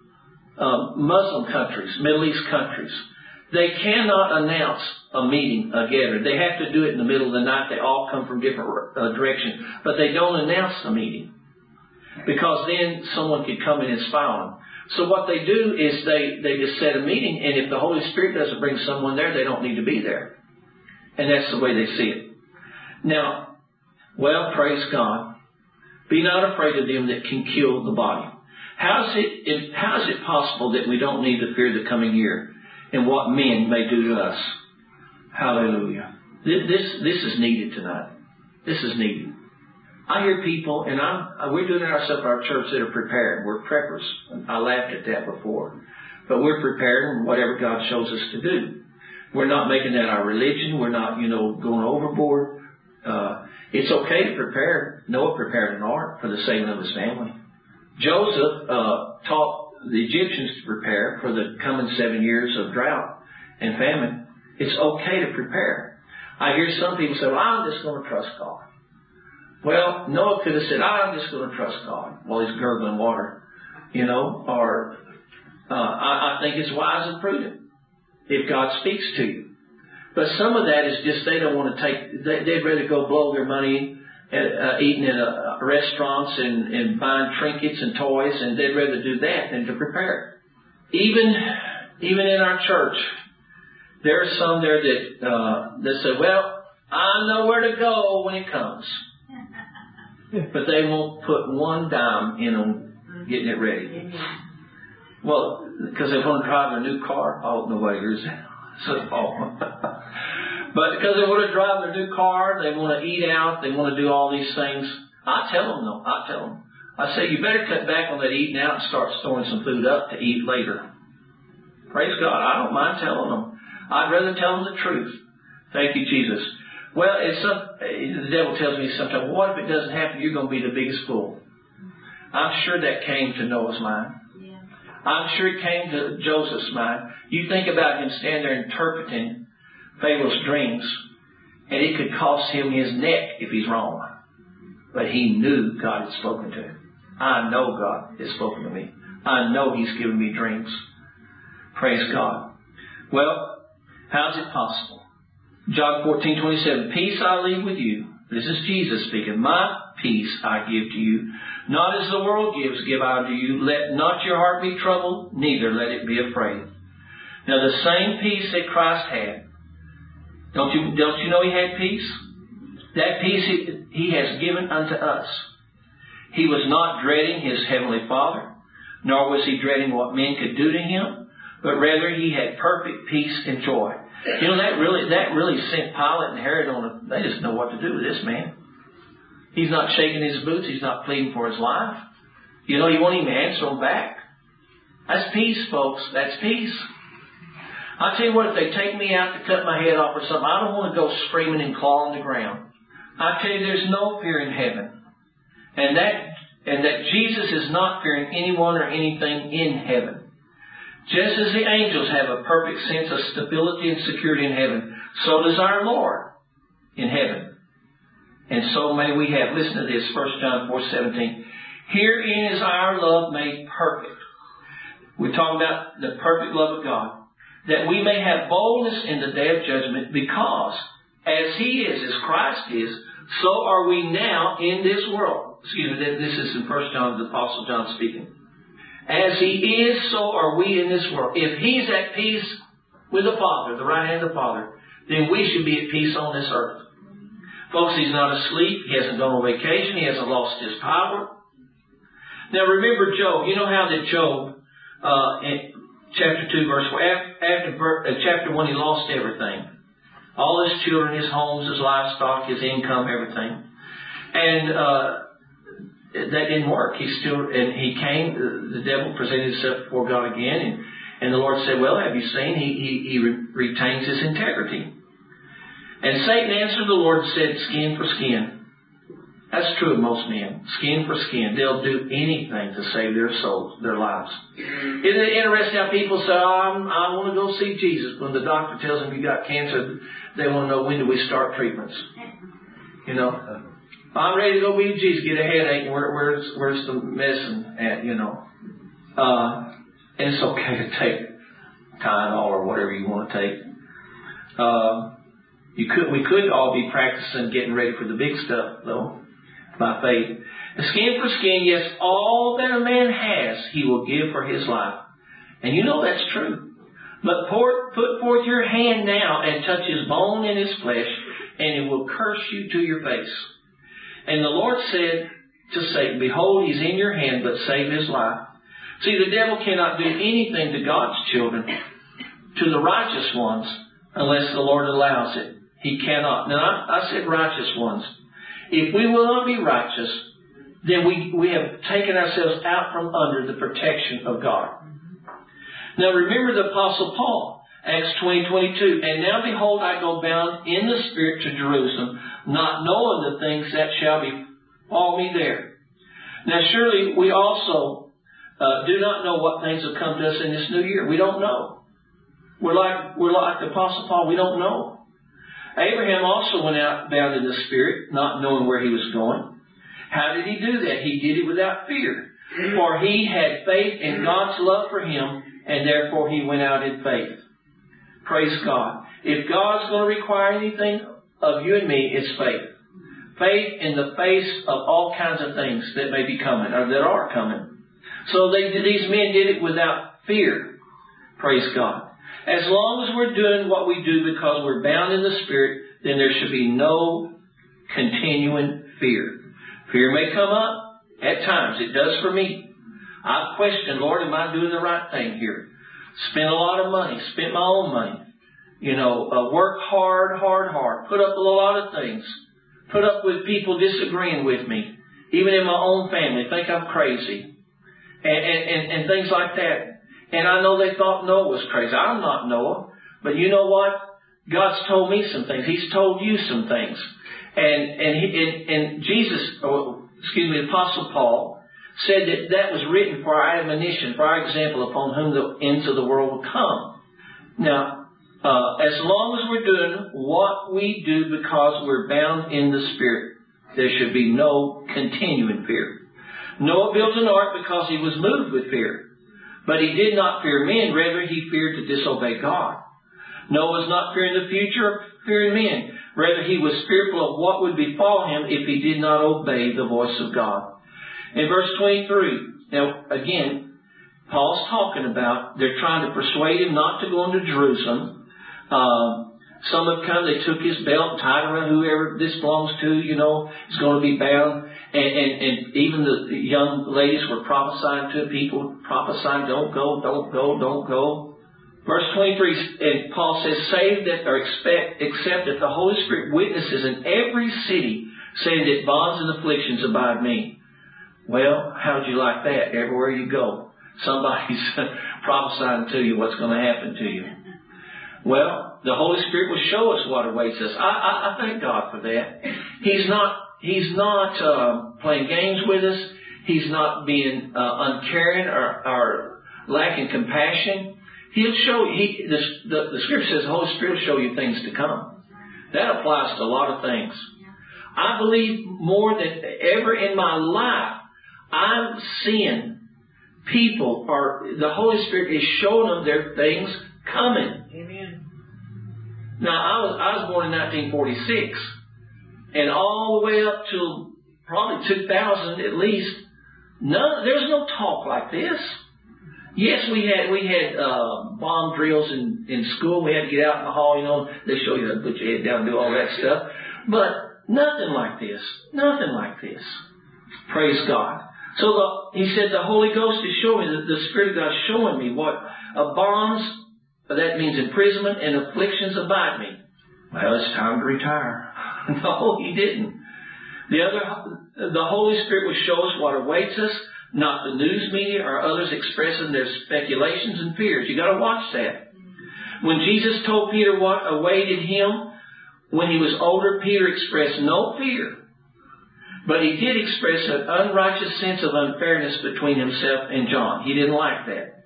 uh, Muslim countries, Middle East countries, they cannot announce a meeting, a gathering. They have to do it in the middle of the night. They all come from different uh, directions, but they don't announce the meeting because then someone could come in and spy on them. So what they do is they, they just set a meeting, and if the Holy Spirit doesn't bring someone there, they don't need to be there. And that's the way they see it. Now, well, praise God. Be not afraid of them that can kill the body. How is it, it, how is it possible that we don't need to fear the coming year and what men may do to us? Hallelujah. This, this, this is needed tonight. This is needed. I hear people, and I'm, we're doing it ourselves in our church, that are prepared. We're preppers. I laughed at that before. But we're prepared in whatever God shows us to do. We're not making that our religion. We're not, you know, going overboard. Uh, it's okay to prepare. Noah prepared an ark for the saving of his family. Joseph uh, taught the Egyptians to prepare for the coming seven years of drought and famine. It's okay to prepare. I hear some people say, well, I'm just going to trust God. Well, Noah could have said, I'm just going to trust God while he's gurgling water, you know, or uh, I, I think it's wise and prudent if God speaks to you. But some of that is just they don't want to take, they, they'd rather go blow their money at, uh, eating at uh, restaurants and, and buying trinkets and toys, and they'd rather do that than to prepare. Even, even in our church, there are some there that, uh, that say, well, I know where to go when it comes. But they won't put one dime in on getting it ready. Well, because they want to drive a new car. Oh, nobody hears that. So, oh. But because they want to drive their new car, they want to eat out, they want to do all these things. I tell them, though. I tell them. I say, you better cut back on that eating out and start storing some food up to eat later. Praise God. I don't mind telling them. I'd rather tell them the truth. Thank you, Jesus. Well, it's some, the devil tells me sometimes, well, what if it doesn't happen? You're going to be the biggest fool. I'm sure that came to Noah's mind. Yeah. I'm sure it came to Joseph's mind. You think about him standing there interpreting Pharaoh's dreams, and it could cost him his neck if he's wrong. But he knew God had spoken to him. I know God has spoken to me. I know He's given me dreams. Praise God. Well, how's it possible? John fourteen twenty-seven, peace I leave with you. This is Jesus speaking. My peace I give to you. Not as the world gives, give I to you. Let not your heart be troubled, neither let it be afraid. Now the same peace that Christ had. Don't you, don't you know He had peace? That peace he, he has given unto us. He was not dreading His Heavenly Father, nor was He dreading what men could do to Him, but rather he had perfect peace and joy. You know, that really that really sent Pilate and Herod on a, they just know what to do with this man. He's not shaking his boots. He's not pleading for his life. You know, you won't even answer him back. That's peace, folks. That's peace. I tell you what, if they take me out to cut my head off or something, I don't want to go screaming and clawing the ground. I tell you, there's no fear in heaven. And that and that Jesus is not fearing anyone or anything in heaven. Just as the angels have a perfect sense of stability and security in heaven, so does our Lord in heaven. And so may we have. Listen to this, First John four seventeen. Herein is our love made perfect. We're talking about the perfect love of God. That we may have boldness in the day of judgment, because as He is, as Christ is, so are we now in this world. Excuse me, this is in First John, the Apostle John speaking. As He is, so are we in this world. If He's at peace with the Father, the right hand of the Father, then we should be at peace on this earth. Folks, He's not asleep. He hasn't gone on vacation. He hasn't lost His power. Now remember Job. You know how that Job, uh, in chapter two, verse four, after uh, chapter one, he lost everything. All his children, his homes, his livestock, his income, everything. And uh, that didn't work. He still, and he came, the, the devil presented himself before God again, and, and the Lord said, well, have you seen? He, he, he re- retains his integrity. And Satan answered the Lord and said, skin for skin. That's true of most men. Skin for skin. They'll do anything to save their souls, their lives. Isn't it interesting how people say, oh, I'm, I want to go see Jesus. When the doctor tells them you got cancer, they want to know, when do we start treatments? You know, I'm ready to go be with Jesus, get a headache. Where, where's, where's the medicine at, you know? Uh, and it's okay to take Tylenol or whatever you want to take. Uh, you could, we could all be practicing getting ready for the big stuff, though. By faith. Skin for skin, yes, all that a man has, he will give for his life. And you know that's true. But pour, put forth your hand now and touch his bone and his flesh, and it will curse you to your face. And the Lord said to Satan, behold, he's in your hand, but save his life. See, the devil cannot do anything to God's children, to the righteous ones, unless the Lord allows it. He cannot. Now, I, I said righteous ones. If we will not be righteous, then we, we have taken ourselves out from under the protection of God. Now remember the Apostle Paul, Acts twenty twenty-two. And now behold, I go bound in the Spirit to Jerusalem, not knowing the things that shall befall me there. Now surely we also uh, do not know what things have come to us in this new year. We don't know. We're like, we're like the Apostle Paul, we don't know. Abraham also went out bound in the Spirit, not knowing where he was going. How did he do that? He did it without fear. For he had faith in God's love for him, and therefore he went out in faith. Praise God. If God's going to require anything of you and me, it's faith. Faith in the face of all kinds of things that may be coming, or that are coming. So they, these men did it without fear. Praise God. As long as we're doing what we do because we're bound in the Spirit, then there should be no continuing fear. Fear may come up at times. It does for me. I've questioned, Lord, am I doing the right thing here? Spent a lot of money. Spent my own money. You know, uh, work hard, hard, hard. Put up with a lot of things. Put up with people disagreeing with me. Even in my own family. Think I'm crazy. And, and, and, and things like that. And I know they thought Noah was crazy. I'm not Noah. But you know what? God's told me some things. He's told you some things. And and he, and, and Jesus, or excuse me, Apostle Paul, said that that was written for our admonition, for our example, upon whom the ends of the world will come. Now, uh, as long as we're doing what we do because we're bound in the Spirit, there should be no continuing fear. Noah built an ark because he was moved with fear. But he did not fear men, rather he feared to disobey God. Noah was not fearing the future or fearing men. Rather he was fearful of what would befall him if he did not obey the voice of God. In verse twenty-three, now again, Paul's talking about they're trying to persuade him not to go into Jerusalem. Uh, some have come, they took his belt, tied around whoever this belongs to, you know, is going to be bound. And, and, and even the young ladies were prophesying to people, prophesying, don't go, don't go, don't go. Verse twenty-three, and Paul says, save that or expect, except that the Holy Spirit witnesses in every city, saying that bonds and afflictions abide me. Well, how'd you like that? Everywhere you go, somebody's prophesying to you what's going to happen to you. Well, the Holy Spirit will show us what awaits us. I, I, I thank God for that. He's not, He's not uh, playing games with us. He's not being uh, uncaring or, or lacking compassion. He'll show you, he, the, the, the Scripture says the Holy Spirit will show you things to come. That applies to a lot of things. I believe more than ever in my life, I'm seeing people, or the Holy Spirit is showing them their things coming. Amen. Now, I was, I was born in nineteen forty-six, and all the way up to probably two thousand at least, none, there was no talk like this. Yes, we had we had uh, bomb drills in, in school. We had to get out in the hall, you know. They show you how to put your head down and do all that stuff. But nothing like this. Nothing like this. Praise God. So the, he said the Holy Ghost is showing me, the Spirit of God is showing me what uh, bonds, that means imprisonment, and afflictions abide me. Well, it's time to retire. No, he didn't. The other, the Holy Spirit will show us what awaits us, not the news media or others expressing their speculations and fears. You got to watch that. When Jesus told Peter what awaited him when he was older, Peter expressed no fear. But he did express an unrighteous sense of unfairness between himself and John. He didn't like that.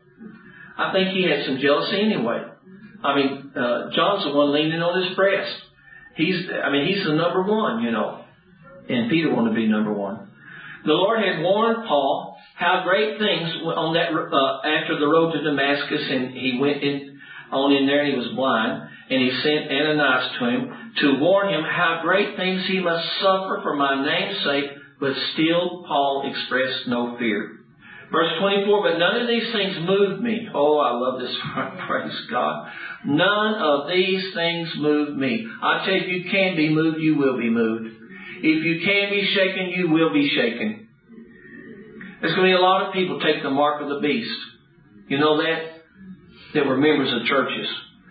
I think he had some jealousy anyway. I mean, uh, John's the one leaning on his breast. He's, I mean, he's the number one, you know. And Peter wanted to be number one. The Lord had warned Paul how great things on that uh, after the road to Damascus, and he went in on in there and he was blind, and he sent Ananias to him to warn him how great things he must suffer for my name's sake, but still Paul expressed no fear. Verse twenty-four, but none of these things moved me. Oh, I love this. Praise God. None of these things moved me. I tell you, if you can be moved, you will be moved. If you can be shaken, you will be shaken. There's going to be a lot of people take the mark of the beast. You know that? That were members of churches.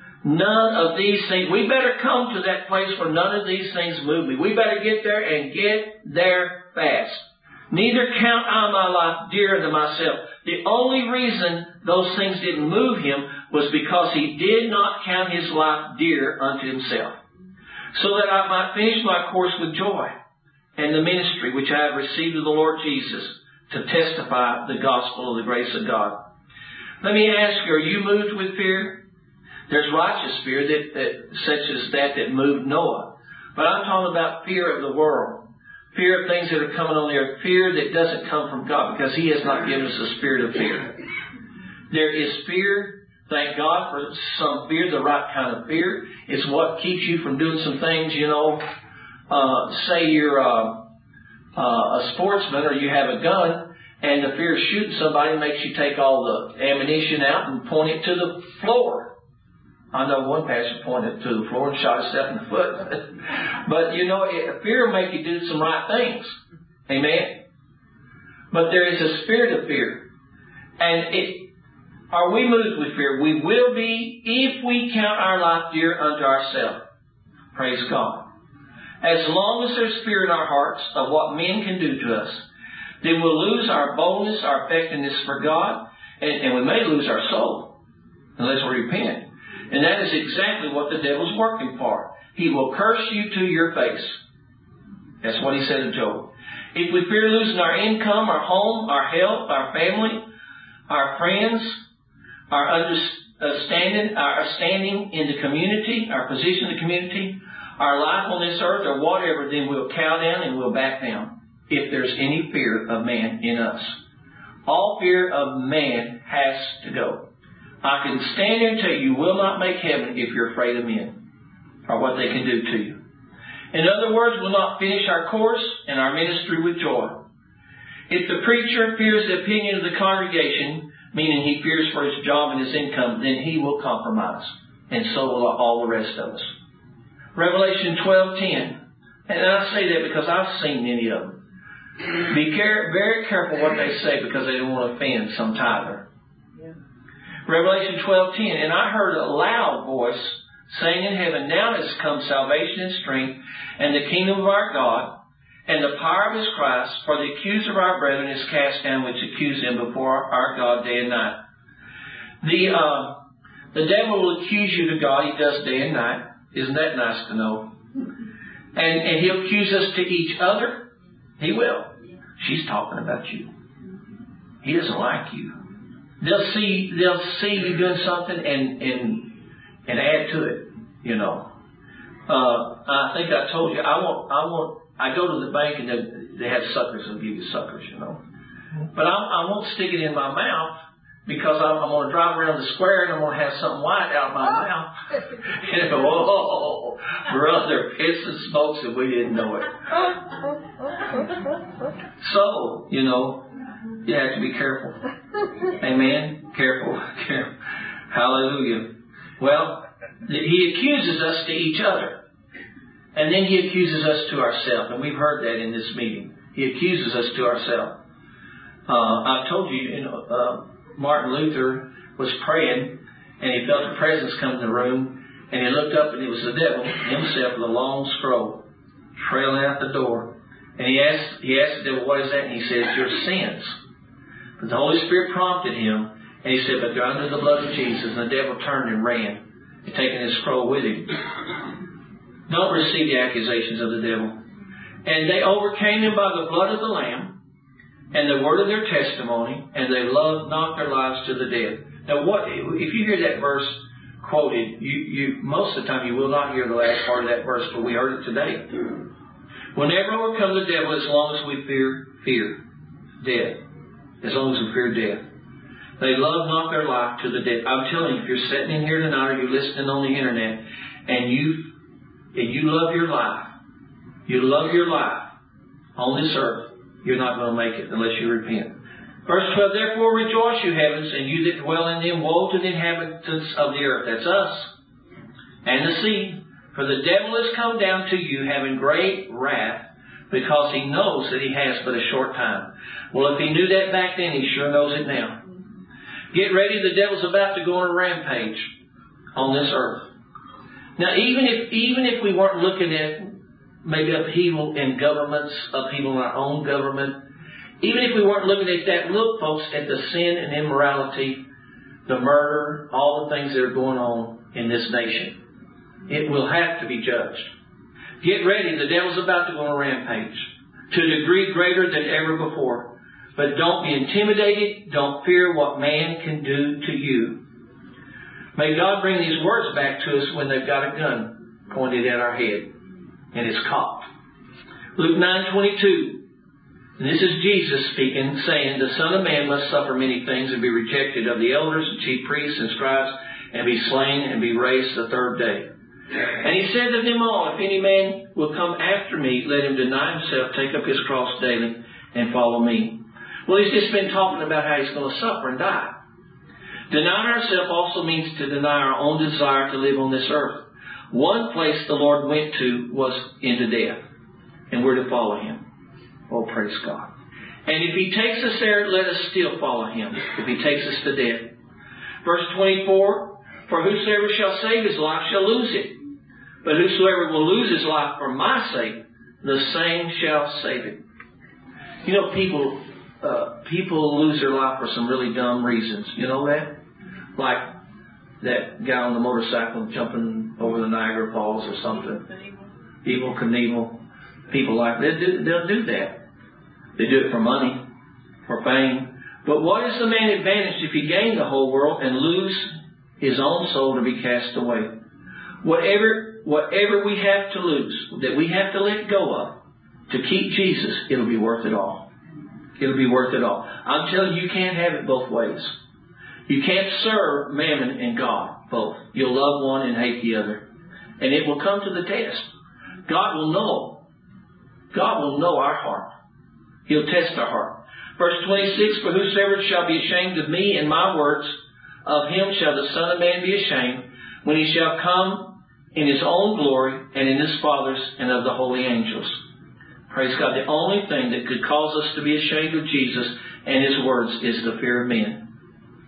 None of these things. We better come to that place where none of these things move me. We better get there and get there fast. Neither count I my life dear unto myself. The only reason those things didn't move him was because he did not count his life dear unto himself, so that I might finish my course with joy and the ministry which I have received of the Lord Jesus to testify the gospel of the grace of God. Let me ask you, are you moved with fear? There's righteous fear that, that such as that that moved Noah. But I'm talking about fear of the world. Fear of things that are coming on the earth. Fear that doesn't come from God, because He has not given us a spirit of fear. There is fear. Thank God for some fear, the right kind of fear. It's what keeps you from doing some things, you know. Uh, say you're uh, uh, a sportsman, or you have a gun, and the fear of shooting somebody makes you take all the ammunition out and point it to the floor. I know one pastor pointed to the floor and shot himself in the foot. But, you know, it, fear will make you do some right things. Amen? But there is a spirit of fear. And it, are we moved with fear? We will be if we count our life dear unto ourselves. Praise God. As long as there's fear in our hearts of what men can do to us, then we'll lose our boldness, our effectiveness for God, and, and we may lose our soul unless we repent. And that is exactly what the devil's working for. He will curse you to your face. That's what he said to Job. If we fear losing our income, our home, our health, our family, our friends, our understanding, our standing in the community, our position in the community, our life on this earth, or whatever, then we'll cow down and we'll back down if there's any fear of man in us. All fear of man has to go. I can stand here and tell you, you will not make heaven if you're afraid of men or what they can do to you. In other words, we'll not finish our course and our ministry with joy. If the preacher fears the opinion of the congregation, meaning he fears for his job and his income, then he will compromise. And so will all the rest of us. Revelation twelve ten. And I say that because I've seen many of them. Be care- very careful what they say, because they don't want to offend some tither. Revelation twelve ten, and I heard a loud voice saying in heaven, now has come salvation and strength, and the kingdom of our God, and the power of His Christ, for the accuser of our brethren is cast down, which accuse Him before our God day and night. The uh, the devil will accuse you to God. He does day and night. Isn't that nice to know? And and he'll accuse us to each other. He will. She's talking about you. He doesn't like you. They'll see they'll see you doing something and and and add to it. You know. Uh, I think I told you I won't I won't I go to the bank and they, they have suckers. They'll give you suckers. You know. But I, I won't stick it in my mouth. Because I'm, I'm going to drive around the square and I'm going to have something white out of my mouth. And go, whoa, brother, piss and smokes, and we didn't know it. So, you know, you have to be careful. Amen? Careful. Careful. Hallelujah. Well, he accuses us to each other. And then he accuses us to ourselves. And we've heard that in this meeting. He accuses us to ourselves. Uh, I've told you, you know, uh, Martin Luther was praying, and he felt the presence come in the room, and he looked up, and it was the devil himself with a long scroll trailing out the door. And he asked, he asked the devil, what is that? And he said, your sins. But the Holy Spirit prompted him, and he said, but they're under the blood of Jesus. And the devil turned and ran, and taking his scroll with him. Don't receive the accusations of the devil. And they overcame him by the blood of the Lamb, and the word of their testimony, and they loved not their lives to the death. Now, what if you hear that verse quoted? You, you most of the time you will not hear the last part of that verse, but we heard it today. We'll never overcome the devil as long as we fear fear death. As long as we fear death, they love not their life to the death. I'm telling you, if you're sitting in here tonight or you're listening on the internet, and you and you love your life, you love your life on this earth. You're not going to make it unless you repent. Verse twelve, therefore rejoice, you heavens, and you that dwell in them. Woe to the inhabitants of the earth. That's us. And the sea. For the devil is come down to you, having great wrath, because he knows that he has but a short time. Well, if he knew that back then, he sure knows it now. Get ready, the devil's about to go on a rampage on this earth. Now, even if even if we weren't looking at maybe upheaval in governments, upheaval in our own government. Even if we weren't looking at that, look, folks, at the sin and immorality, the murder, all the things that are going on in this nation. It will have to be judged. Get ready. The devil's about to go on a rampage to a degree greater than ever before. But don't be intimidated. Don't fear what man can do to you. May God bring these words back to us when they've got a gun pointed at our head. And it's cocked. Luke nine twenty-two. And this is Jesus speaking, saying, the Son of Man must suffer many things and be rejected of the elders and chief priests and scribes, and be slain and be raised the third day. And he said to them all, if any man will come after me, let him deny himself, take up his cross daily, and follow me. Well, he's just been talking about how he's going to suffer and die. Denying ourselves also means to deny our own desire to live on this earth. One place the Lord went to was into death. And we're to follow Him. Oh, praise God. And if He takes us there, let us still follow Him. If He takes us to death. Verse twenty-four, for whosoever shall save his life shall lose it. But whosoever will lose his life for my sake, the same shall save it. You know, people, uh, people lose their life for some really dumb reasons. You know that? Like that guy on the motorcycle jumping over the Niagara Falls or something. Evel Knievel. People like that, they'll do that. They do it for money, for fame. But what is the man advantaged if he gain the whole world and lose his own soul to be cast away? Whatever, whatever we have to lose, that we have to let go of to keep Jesus, it'll be worth it all. It'll be worth it all. I'm telling you, you can't have it both ways. You can't serve Mammon and God both. You'll love one and hate the other. And it will come to the test. God will know. God will know our heart. He'll test our heart. Verse twenty-six, for whosoever shall be ashamed of me and my words, of him shall the Son of Man be ashamed, when he shall come in his own glory and in his Father's and of the holy angels. Praise God. The only thing that could cause us to be ashamed of Jesus and His words is the fear of men.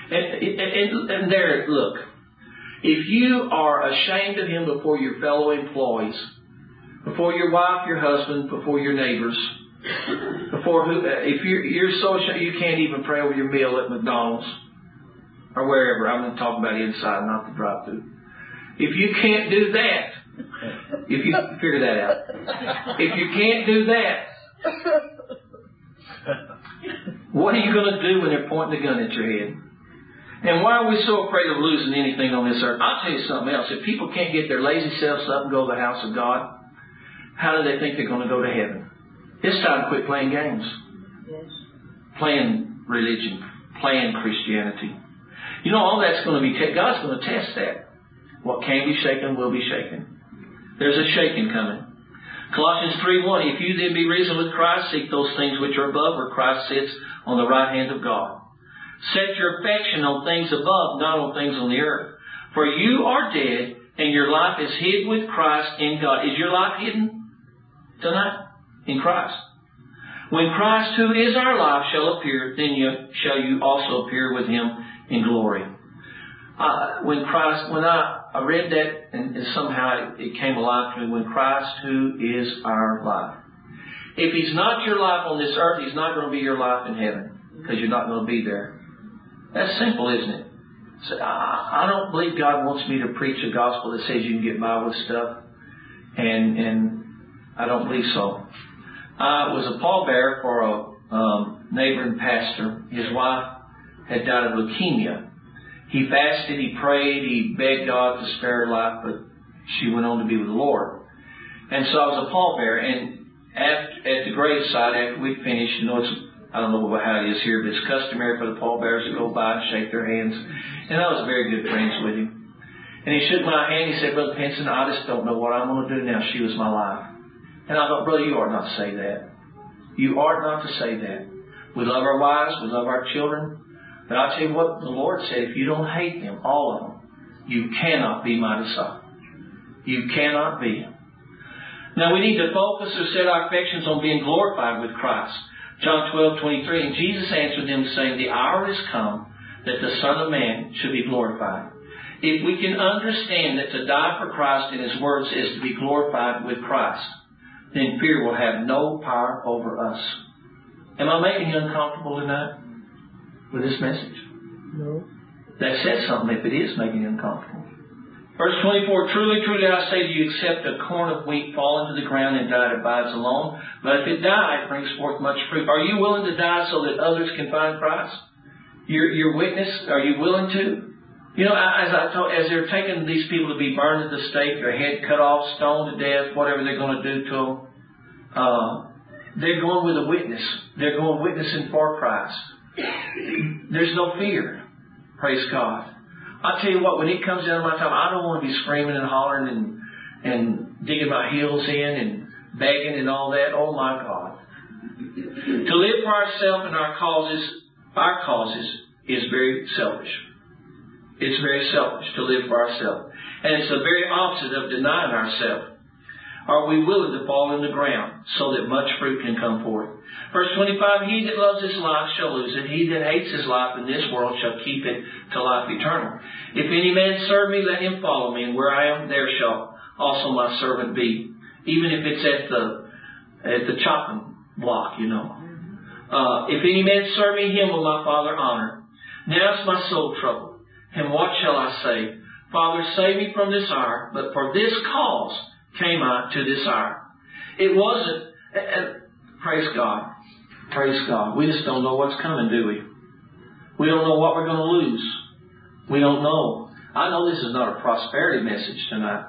And, and, and there, look, if you are ashamed of Him before your fellow employees, before your wife, your husband, before your neighbors, before who, if you're, you're so ashamed you can't even pray over your meal at McDonald's or wherever. I'm going to talk about inside, not the drive-thru. If you can't do that, if you figure that out, if you can't do that, what are you going to do when they're pointing a gun at your head? And why are we so afraid of losing anything on this earth? I'll tell you something else. If people can't get their lazy selves up and go to the house of God, how do they think they're going to go to heaven? It's time to quit playing games. Yes. Playing religion. Playing Christianity. You know, all that's going to be, te- God's going to test that. What can be shaken will be shaken. There's a shaking coming. Colossians three one, if you then be risen with Christ, seek those things which are above, where Christ sits on the right hand of God. Set your affection on things above, not on things on the earth. For you are dead, and your life is hid with Christ in God. Is your life hidden tonight? In Christ. When Christ, who is our life, shall appear, then you, shall you also appear with Him in glory. Uh, when Christ, when I, I read that, and, and somehow it, it came alive to me, when Christ, who is our life. If He's not your life on this earth, He's not going to be your life in heaven, because you're not going to be there. That's simple, isn't it? So I, I don't believe God wants me to preach a gospel that says you can get by with stuff, and and I don't believe so. I was a pallbearer for a um, neighboring pastor. His wife had died of leukemia. He fasted, he prayed, he begged God to spare her life, but she went on to be with the Lord. And so I was a pallbearer, and at, at the graveside, after we finished, you know, it's, I don't know how it is here, but it's customary for the pallbearers to go by and shake their hands. And I was very good friends with him. And he shook my hand. He said, Brother Pinson, I just don't know what I'm going to do now. She was my life. And I thought, brother, you ought not to say that. You ought not to say that. We love our wives. We love our children. But I'll tell you what the Lord said. If you don't hate them, all of them, you cannot be my disciple. You cannot be. Now we need to focus or set our affections on being glorified with Christ. John twelve twenty-three. And Jesus answered them, saying, the hour is come that the Son of Man should be glorified. If we can understand that to die for Christ in His words is to be glorified with Christ, then fear will have no power over us. Am I making you uncomfortable tonight with this message? No. That says something if it is making you uncomfortable. Verse twenty-four, truly, truly, I say to you, except a corn of wheat fall into the ground and die, it abides alone. But if it die, it brings forth much fruit. Are you willing to die so that others can find Christ? Your, your witness, are you willing to? You know, as I told, as they're taking these people to be burned at the stake, their head cut off, stoned to death, whatever they're going to do to them, uh, they're going with a witness. They're going witnessing for Christ. There's no fear. Praise God. I tell you what, when it comes down to my time, I don't want to be screaming and hollering and and digging my heels in and begging and all that. Oh my God. To live for ourselves and our causes, our causes, is very selfish. It's very selfish to live for ourselves. And it's the very opposite of denying ourselves. Are we willing to fall in the ground so that much fruit can come forth? Verse twenty-five, he that loves his life shall lose it. He that hates his life in this world shall keep it to life eternal. If any man serve me, let him follow me. And where I am, there shall also my servant be. Even if it's at the at the chopping block, you know. Uh, if any man serve me, him will my Father honor. Now is my soul troubled. And what shall I say? Father, save me from this hour. But for this cause came I to this hour. It wasn't, and praise God, praise God. We just don't know what's coming, do we? We don't know what we're going to lose. We don't know. I know this is not a prosperity message tonight.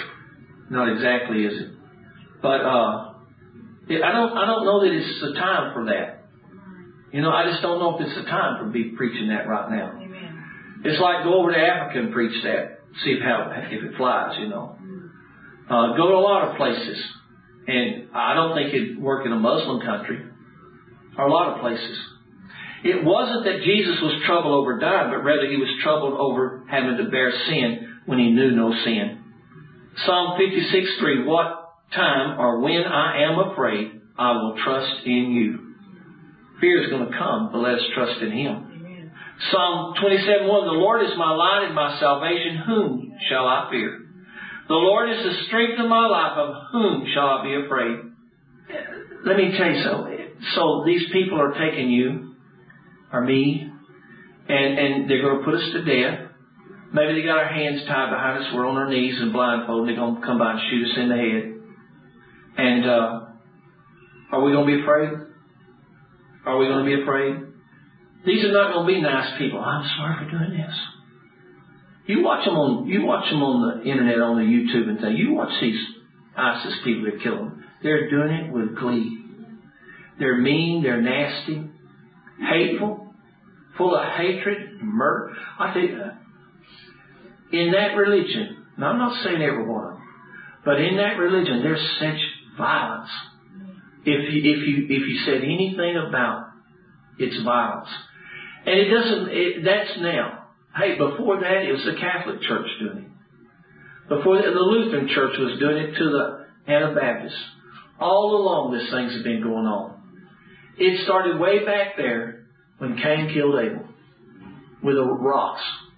Not exactly, is it? But uh, it, I don't. I don't know that it's the time for that. You know, I just don't know if it's the time for me preaching that right now. Amen. It's like go over to Africa and preach that. See if how if it flies. You know. Uh, go to a lot of places. And I don't think it'd work in a Muslim country. Or a lot of places. It wasn't that Jesus was troubled over dying, but rather He was troubled over having to bear sin when He knew no sin. Psalm fifty-six three, what time or when I am afraid, I will trust in You. Fear is going to come, but let us trust in Him. Amen. Psalm twenty-seven one, the Lord is my light and my salvation. Whom shall I fear? The Lord is the strength of my life. Of whom shall I be afraid? Let me tell you something. So these people are taking you, or me, and, and they're going to put us to death. Maybe they got our hands tied behind us. We're on our knees and blindfolded. They're going to come by and shoot us in the head. And uh, are we going to be afraid? Are we going to be afraid? These are not going to be nice people. I'm sorry for doing this. You watch them on you watch them on the internet, on the YouTube and things. You watch these ISIS people that kill them. They're doing it with glee. They're mean. They're nasty, hateful, full of hatred, murder. I think in that religion, and I'm not saying every one of them, but in that religion, there's such violence. If you if you if you said anything about it's violence, and it doesn't. It, that's now. Hey, before that, it was the Catholic Church doing it. Before that, the Lutheran Church was doing it to the Anabaptists. All along, these things have been going on. It started way back there when Cain killed Abel with the rocks.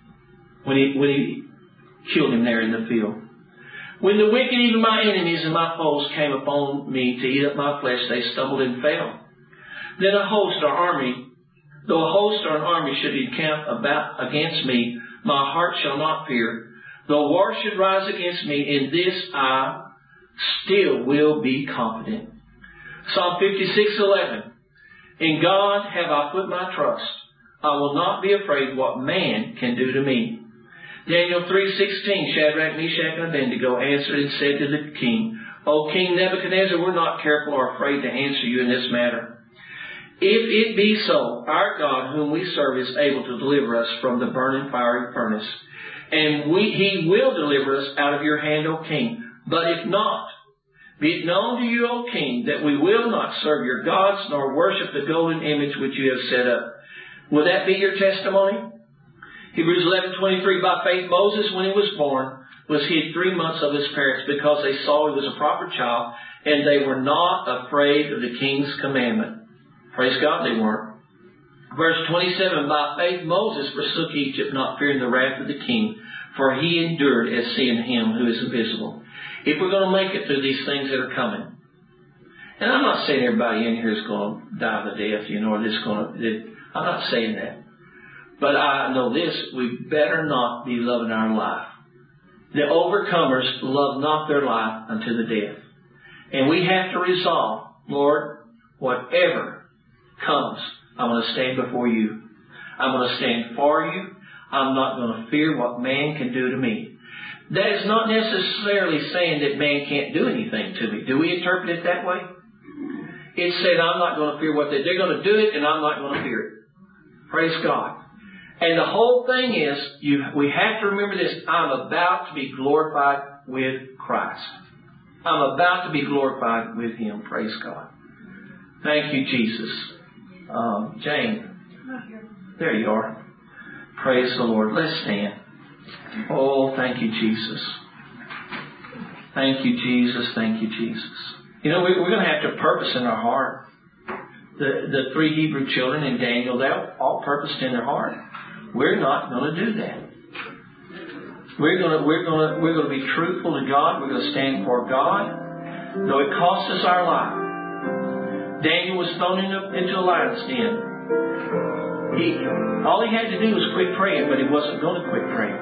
When he when he killed him there in the field. When the wicked, even my enemies and my foes, came upon me to eat up my flesh, they stumbled and fell. Then a host or army, though a host or an army should encamp about against me, my heart shall not fear. Though war should rise against me, in this I still will be confident. Psalm fifty-six eleven. In God have I put my trust. I will not be afraid what man can do to me. Daniel three sixteen, Shadrach, Meshach, and Abednego answered and said to the king, O King Nebuchadnezzar, we're not careful or afraid to answer you in this matter. If it be so, our God, whom we serve, is able to deliver us from the burning fiery furnace, and we, He will deliver us out of your hand, O King. But if not, be it known to you, O King, that we will not serve your gods nor worship the golden image which you have set up. Will that be your testimony? Hebrews eleven twenty-three, by faith Moses, when he was born, was hid three months of his parents because they saw he was a proper child, and they were not afraid of the king's commandment. Praise God, they weren't. Verse twenty-seven, by faith Moses forsook Egypt, not fearing the wrath of the king, for he endured as seeing him who is invisible. If we're going to make it through these things that are coming, and I'm not saying everybody in here is going to die of a death, you know, or this going to, I'm not saying that. But I know this, we better not be loving our life. The overcomers love not their life unto the death. And we have to resolve, Lord, whatever comes, I'm going to stand before you. I'm going to stand for you. I'm not going to fear what man can do to me. That is not necessarily saying that man can't do anything to me. Do we interpret it that way? It's saying I'm not going to fear what they, they're going to do it, and I'm not going to fear it. Praise God. And the whole thing is, you, we have to remember this. I'm about to be glorified with Christ. I'm about to be glorified with Him. Praise God. Thank you, Jesus. Um, Jane, there you are. Praise the Lord. Let's stand. Oh, thank you, Jesus. Thank you, Jesus. Thank you, Jesus. You know, we, we're going to have to purpose in our heart. The, the three Hebrew children and Daniel, they all purposed in their heart. We're not going to do that. We're going to, we're going to, we're going to be truthful to God. We're going to stand for God, though it costs us our life. Daniel was thrown into a lion's den. He, all he had to do was quit praying, but he wasn't going to quit praying.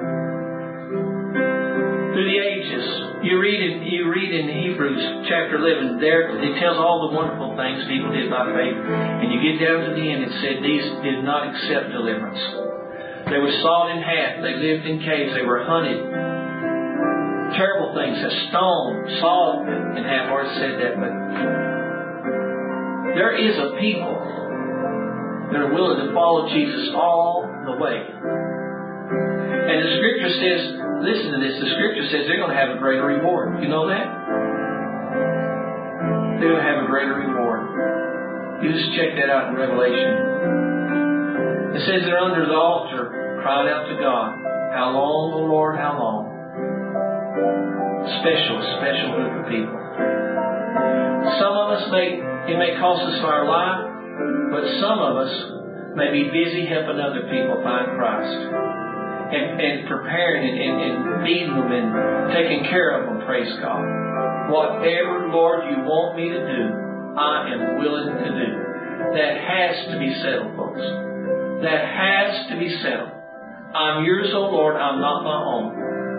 Through the ages, you read in, you read in Hebrews chapter eleven, there it tells all the wonderful things people did by faith. And you get down to the end, it said these did not accept deliverance. They were sawed in half. They lived in caves. They were hunted. Terrible things. A stone, sawed in half. I already said that, but there is a people that are willing to follow Jesus all the way. And the Scripture says, listen to this, the Scripture says they're going to have a greater reward. You know that? They're going to have a greater reward. You just check that out in Revelation. It says they're under the altar crying out to God. How long, O Lord, how long? Special, special group of people. Some of us may, it may cost us our life, but some of us may be busy helping other people find Christ. And, and preparing and, and, and feeding them and taking care of them, praise God. Whatever, Lord, you want me to do, I am willing to do. That has to be settled, folks. That has to be settled. I'm yours, O Lord, I'm not my own.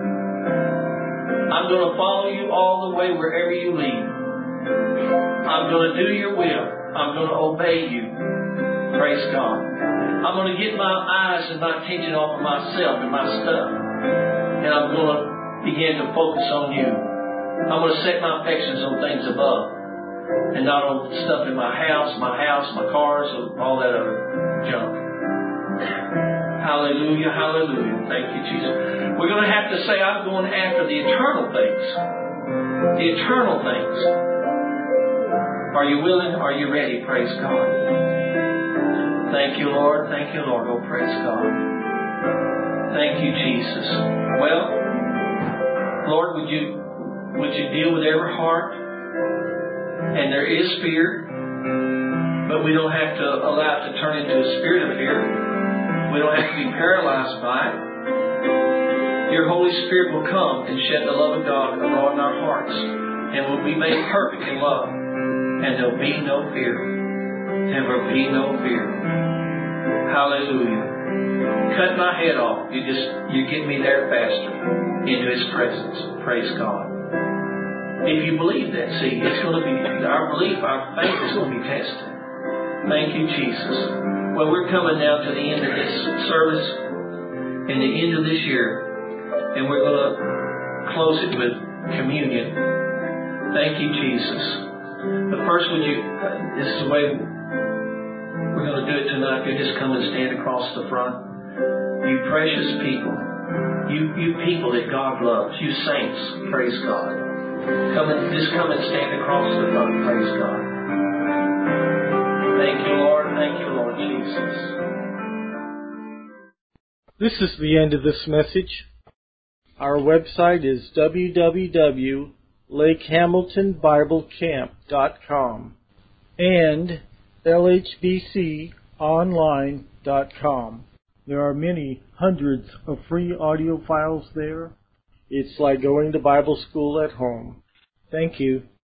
I'm going to follow you all the way wherever you lead. I'm going to do your will. I'm going to obey you. Praise God. I'm going to get my eyes and my attention off of myself and my stuff. And I'm going to begin to focus on you. I'm going to set my affections on things above. And not on stuff in my house, my house, my cars, and all that other junk. Hallelujah, hallelujah. Thank you, Jesus. We're going to have to say, I'm going after the eternal things. The eternal things. Are you willing? Are you ready? Praise God. Thank you, Lord. Thank you, Lord. Oh, praise God. Thank you, Jesus. Well, Lord, would you would you deal with every heart? And there is fear, but we don't have to allow it to turn into a spirit of fear. We don't have to be paralyzed by it. Your Holy Spirit will come and shed the love of God abroad in our hearts, and we'll be made perfect in love. And there'll be no fear. There will be no fear. Hallelujah. Cut my head off. You just, you get me there faster into His presence. Praise God. If you believe that, see, it's going to be, our belief, our faith is going to be tested. Thank you, Jesus. Well, we're coming now to the end of this service and the end of this year, and we're going to close it with communion. Thank you, Jesus. But first, would you, uh, this is the way we're going to do it tonight. You just come and stand across the front. You precious people. You, you people that God loves. You saints. Praise God. Come and, just come and stand across the front. Praise God. Thank you, Lord. Thank you, Lord Jesus. This is the end of this message. Our website is w w w dot lake hamilton bible camp dot com and l h b c online dot com. There are many hundreds of free audio files there. It's like going to Bible school at home. Thank you.